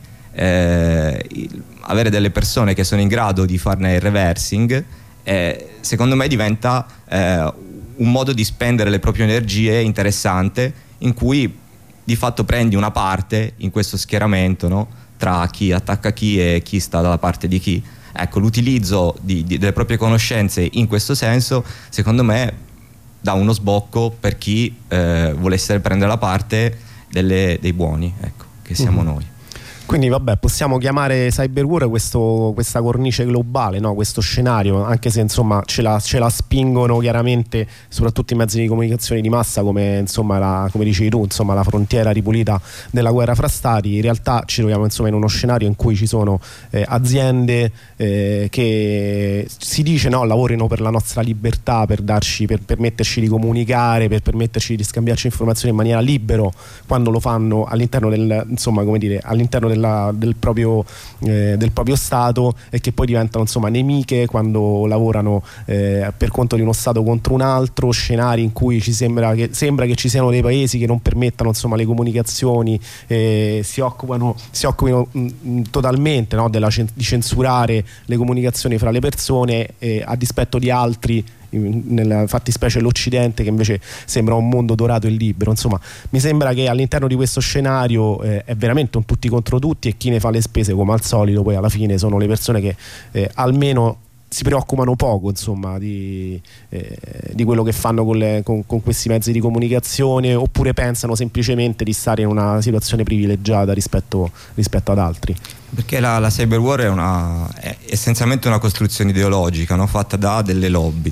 eh, avere delle persone che sono in grado di farne il reversing Eh, secondo me diventa eh, un modo di spendere le proprie energie interessante, in cui di fatto prendi una parte in questo schieramento, no? Tra chi attacca chi e chi sta dalla parte di chi. Ecco, l'utilizzo di, di, delle proprie conoscenze in questo senso secondo me dà uno sbocco per chi eh, volesse prendere la parte delle, dei buoni, ecco, che siamo mm-hmm. noi. Quindi vabbè, possiamo chiamare cyberwar questo, questa cornice globale, no? Questo scenario, anche se insomma ce la, ce la spingono chiaramente soprattutto i mezzi di comunicazione di massa, come insomma la, come dicevi tu, insomma la frontiera ripulita della guerra fra stati. In realtà ci troviamo insomma in uno scenario in cui ci sono eh, aziende eh, che si dice, no, lavorino per la nostra libertà, per darci, per permetterci di comunicare, per permetterci di scambiarci informazioni in maniera libero, quando lo fanno all'interno del, insomma, come dire, all'interno del Della, del, proprio, eh, del proprio Stato, e che poi diventano insomma nemiche quando lavorano eh, per conto di uno Stato contro un altro, scenari in cui ci sembra che, sembra che ci siano dei paesi che non permettano insomma le comunicazioni, eh, si occupano, si occupino mh, totalmente, no, della, di censurare le comunicazioni fra le persone, eh, a dispetto di altri, nella fattispecie l'Occidente, che invece sembra un mondo dorato e libero. Insomma, mi sembra che all'interno di questo scenario eh, è veramente un tutti contro tutti, e chi ne fa le spese come al solito poi alla fine sono le persone che eh, almeno si preoccupano poco insomma di, eh, di quello che fanno con, le, con, con questi mezzi di comunicazione, oppure pensano semplicemente di stare in una situazione privilegiata rispetto, rispetto ad altri. Perché la, la cyberwar è, una, è essenzialmente una costruzione ideologica, no? Fatta da delle lobby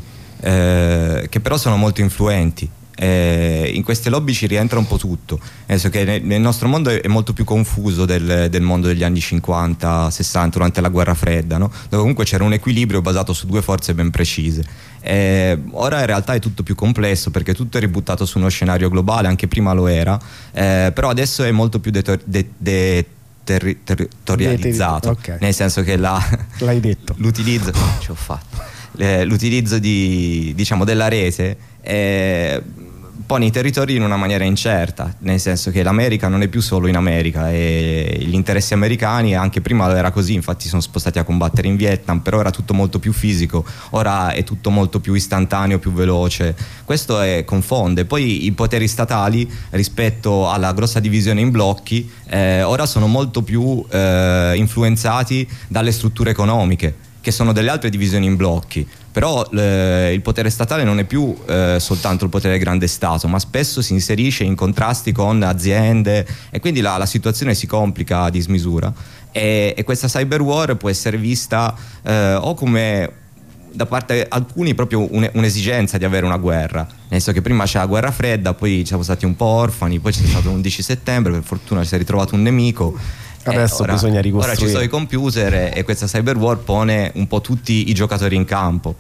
eh, che però sono molto influenti. Eh, in queste lobby ci rientra un po' tutto, nel senso che nel, nel nostro mondo è, è molto più confuso del, del mondo degli anni cinquanta sessanta, durante la guerra fredda, no? Dove comunque c'era un equilibrio basato su due forze ben precise. Eh, ora in realtà è tutto più complesso, perché tutto è ributtato su uno scenario globale, anche prima lo era, eh, però adesso è molto più detor- de- de- terri- territorializzato, okay. Nel senso che la, l'hai detto. l'utilizzo ci ho fatto eh, l'utilizzo di, diciamo, della rete eh, pone i territori in una maniera incerta, nel senso che l'America non è più solo in America, e gli interessi americani, anche prima era così, infatti sono spostati a combattere in Vietnam, però era tutto molto più fisico, ora è tutto molto più istantaneo, più veloce. Questo è, confonde. Poi i poteri statali, rispetto alla grossa divisione in blocchi, eh, ora sono molto più eh, influenzati dalle strutture economiche, che sono delle altre divisioni in blocchi. Però eh, il potere statale non è più eh, soltanto il potere del grande Stato, ma spesso si inserisce in contrasti con aziende, e quindi la, la situazione si complica a dismisura, e, e questa cyberwar può essere vista eh, o come, da parte di alcuni, proprio un, un'esigenza di avere una guerra, nel senso che prima c'è la guerra fredda, poi siamo stati un po' orfani, poi c'è stato l'undici settembre, per fortuna si è ritrovato un nemico. Adesso eh, ora, bisogna ricostruire. Ora ci sono i computer, e, e questa cyberwar pone un po' tutti i giocatori in campo.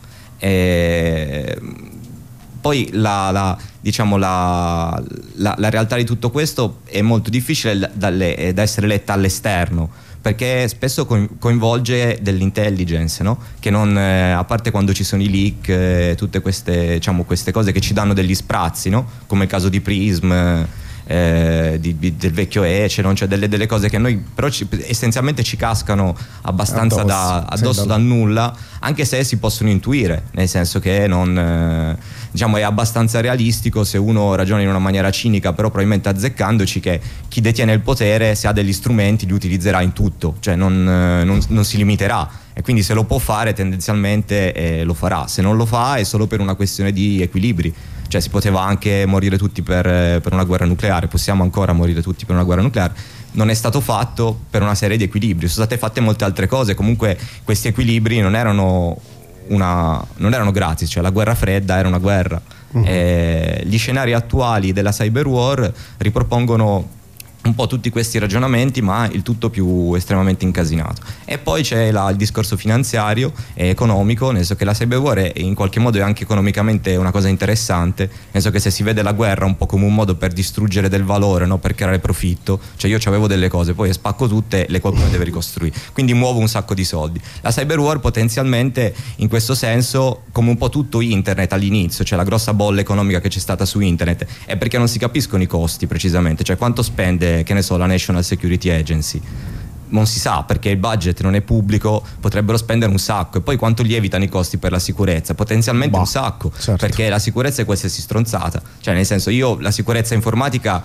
E poi la, la, diciamo la, la, la realtà di tutto questo è molto difficile da, da essere letta all'esterno, perché spesso coinvolge dell'intelligence, no? Che non, eh, a parte quando ci sono i leak, eh, tutte queste, diciamo, queste cose che ci danno degli sprazzi, no? Come il caso di Prism, Eh, di, di, del vecchio Echelon, cioè delle, delle cose che noi però ci, essenzialmente ci cascano abbastanza addosso, da, addosso sì, dal nulla, anche se si possono intuire, nel senso che non, eh, diciamo, è abbastanza realistico, se uno ragiona in una maniera cinica, però probabilmente azzeccandoci, che chi detiene il potere, se ha degli strumenti, li utilizzerà in tutto, cioè non, eh, non, non si limiterà, e quindi se lo può fare tendenzialmente eh, lo farà, se non lo fa è solo per una questione di equilibri. Cioè si poteva anche morire tutti per, per una guerra nucleare, possiamo ancora morire tutti per una guerra nucleare, non è stato fatto per una serie di equilibri, sono state fatte molte altre cose, comunque questi equilibri non erano, una, non erano gratis, cioè la guerra fredda era una guerra. Uh-huh. Eh, gli scenari attuali della cyberwar ripropongono un po' tutti questi ragionamenti, ma il tutto più estremamente incasinato. E poi c'è la, il discorso finanziario e economico, nel senso che la cyberwar è, in qualche modo è anche economicamente una cosa interessante, nel senso che se si vede la guerra un po' come un modo per distruggere del valore, no? Per creare profitto, cioè io avevo delle cose, poi le spacco tutte, le qualcuno deve ricostruire, quindi muovo un sacco di soldi. La cyberwar potenzialmente in questo senso, come un po' tutto internet all'inizio, cioè la grossa bolla economica che c'è stata su internet, è perché non si capiscono i costi precisamente, cioè quanto spende, che ne so, la National Security Agency, non si sa perché il budget non è pubblico, potrebbero spendere un sacco, e poi quanto lievitano i costi per la sicurezza, potenzialmente bah, un sacco, certo. Perché la sicurezza è qualsiasi stronzata, cioè nel senso, io la sicurezza informatica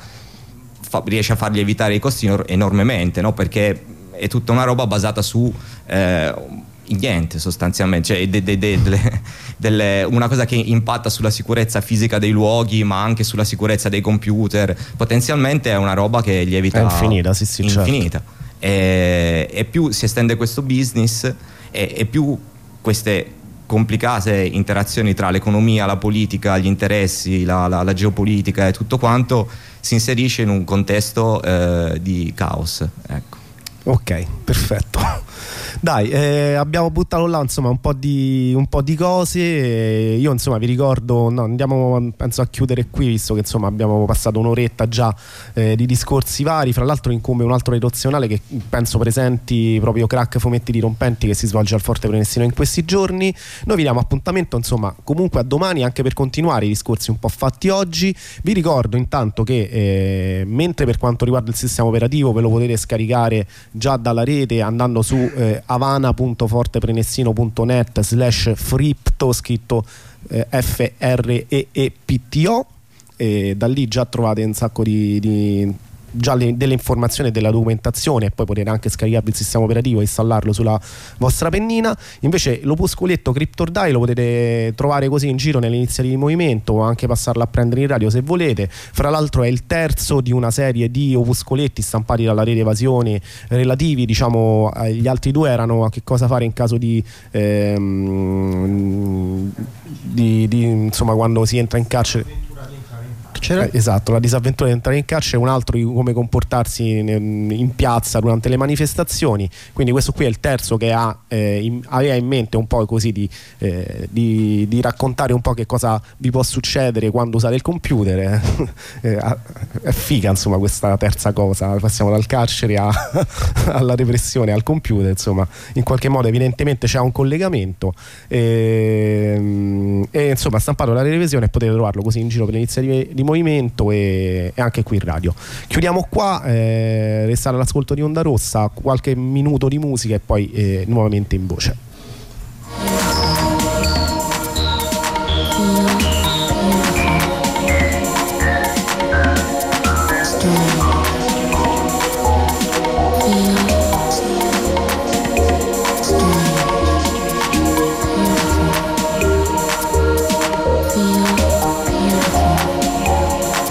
fa, riesce a far lievitare i costi enormemente, no? Perché è tutta una roba basata su eh, niente sostanzialmente, cioè de, de, de, de, delle, una cosa che impatta sulla sicurezza fisica dei luoghi, ma anche sulla sicurezza dei computer, potenzialmente è una roba che lievita, è infinita, sì, sì, infinita. Certo. E, e più si estende questo business e, e più queste complicate interazioni tra l'economia, la politica, gli interessi, la, la, la geopolitica e tutto quanto si inserisce in un contesto eh, di caos, ecco. Ok, perfetto. Dai, eh, abbiamo buttato là insomma un po' di, un po' di cose. Io insomma vi ricordo, no, andiamo penso a chiudere qui, visto che insomma abbiamo passato un'oretta già eh, di discorsi vari. Fra l'altro incombe un altro redazionale che penso presenti proprio Crack Fumetti Dirompenti, che si svolge al Forte Prenestino in questi giorni. Noi vi diamo appuntamento insomma comunque a domani, anche per continuare i discorsi un po' fatti oggi. Vi ricordo intanto che eh, mentre per quanto riguarda il sistema operativo ve lo potete scaricare già dalla rete andando su eh, avana punto forteprenestino punto net slash fripto, scritto eh, F R E E P T O, e da lì già trovate un sacco di, di già le, delle informazioni e della documentazione, e poi potete anche scaricarvi il sistema operativo e installarlo sulla vostra pennina. Invece l'opuscoletto CryptoorDie lo potete trovare così in giro nelle iniziative di movimento, o anche passarlo a prendere in radio se volete. Fra l'altro è il terzo di una serie di opuscoletti stampati dalla rete Evasione, relativi, diciamo, agli altri due erano a che cosa fare in caso di, ehm, di, di insomma, quando si entra in carcere. Eh, esatto, la disavventura di entrare in carcere, un altro di come comportarsi in, in piazza durante le manifestazioni. Quindi questo qui è il terzo che ha, eh, in, aveva in mente un po' così di, eh, di, di raccontare un po' che cosa vi può succedere quando usate il computer. eh, è figa insomma questa terza cosa, passiamo dal carcere a, alla repressione al computer, insomma in qualche modo evidentemente c'è un collegamento, e, e insomma stampato dalla revisione, potete trovarlo così in giro per le iniziative di movimento e, e anche qui in radio. Chiudiamo qua, eh, restate all'ascolto di Onda Rossa, qualche minuto di musica e poi eh, nuovamente in voce. Story.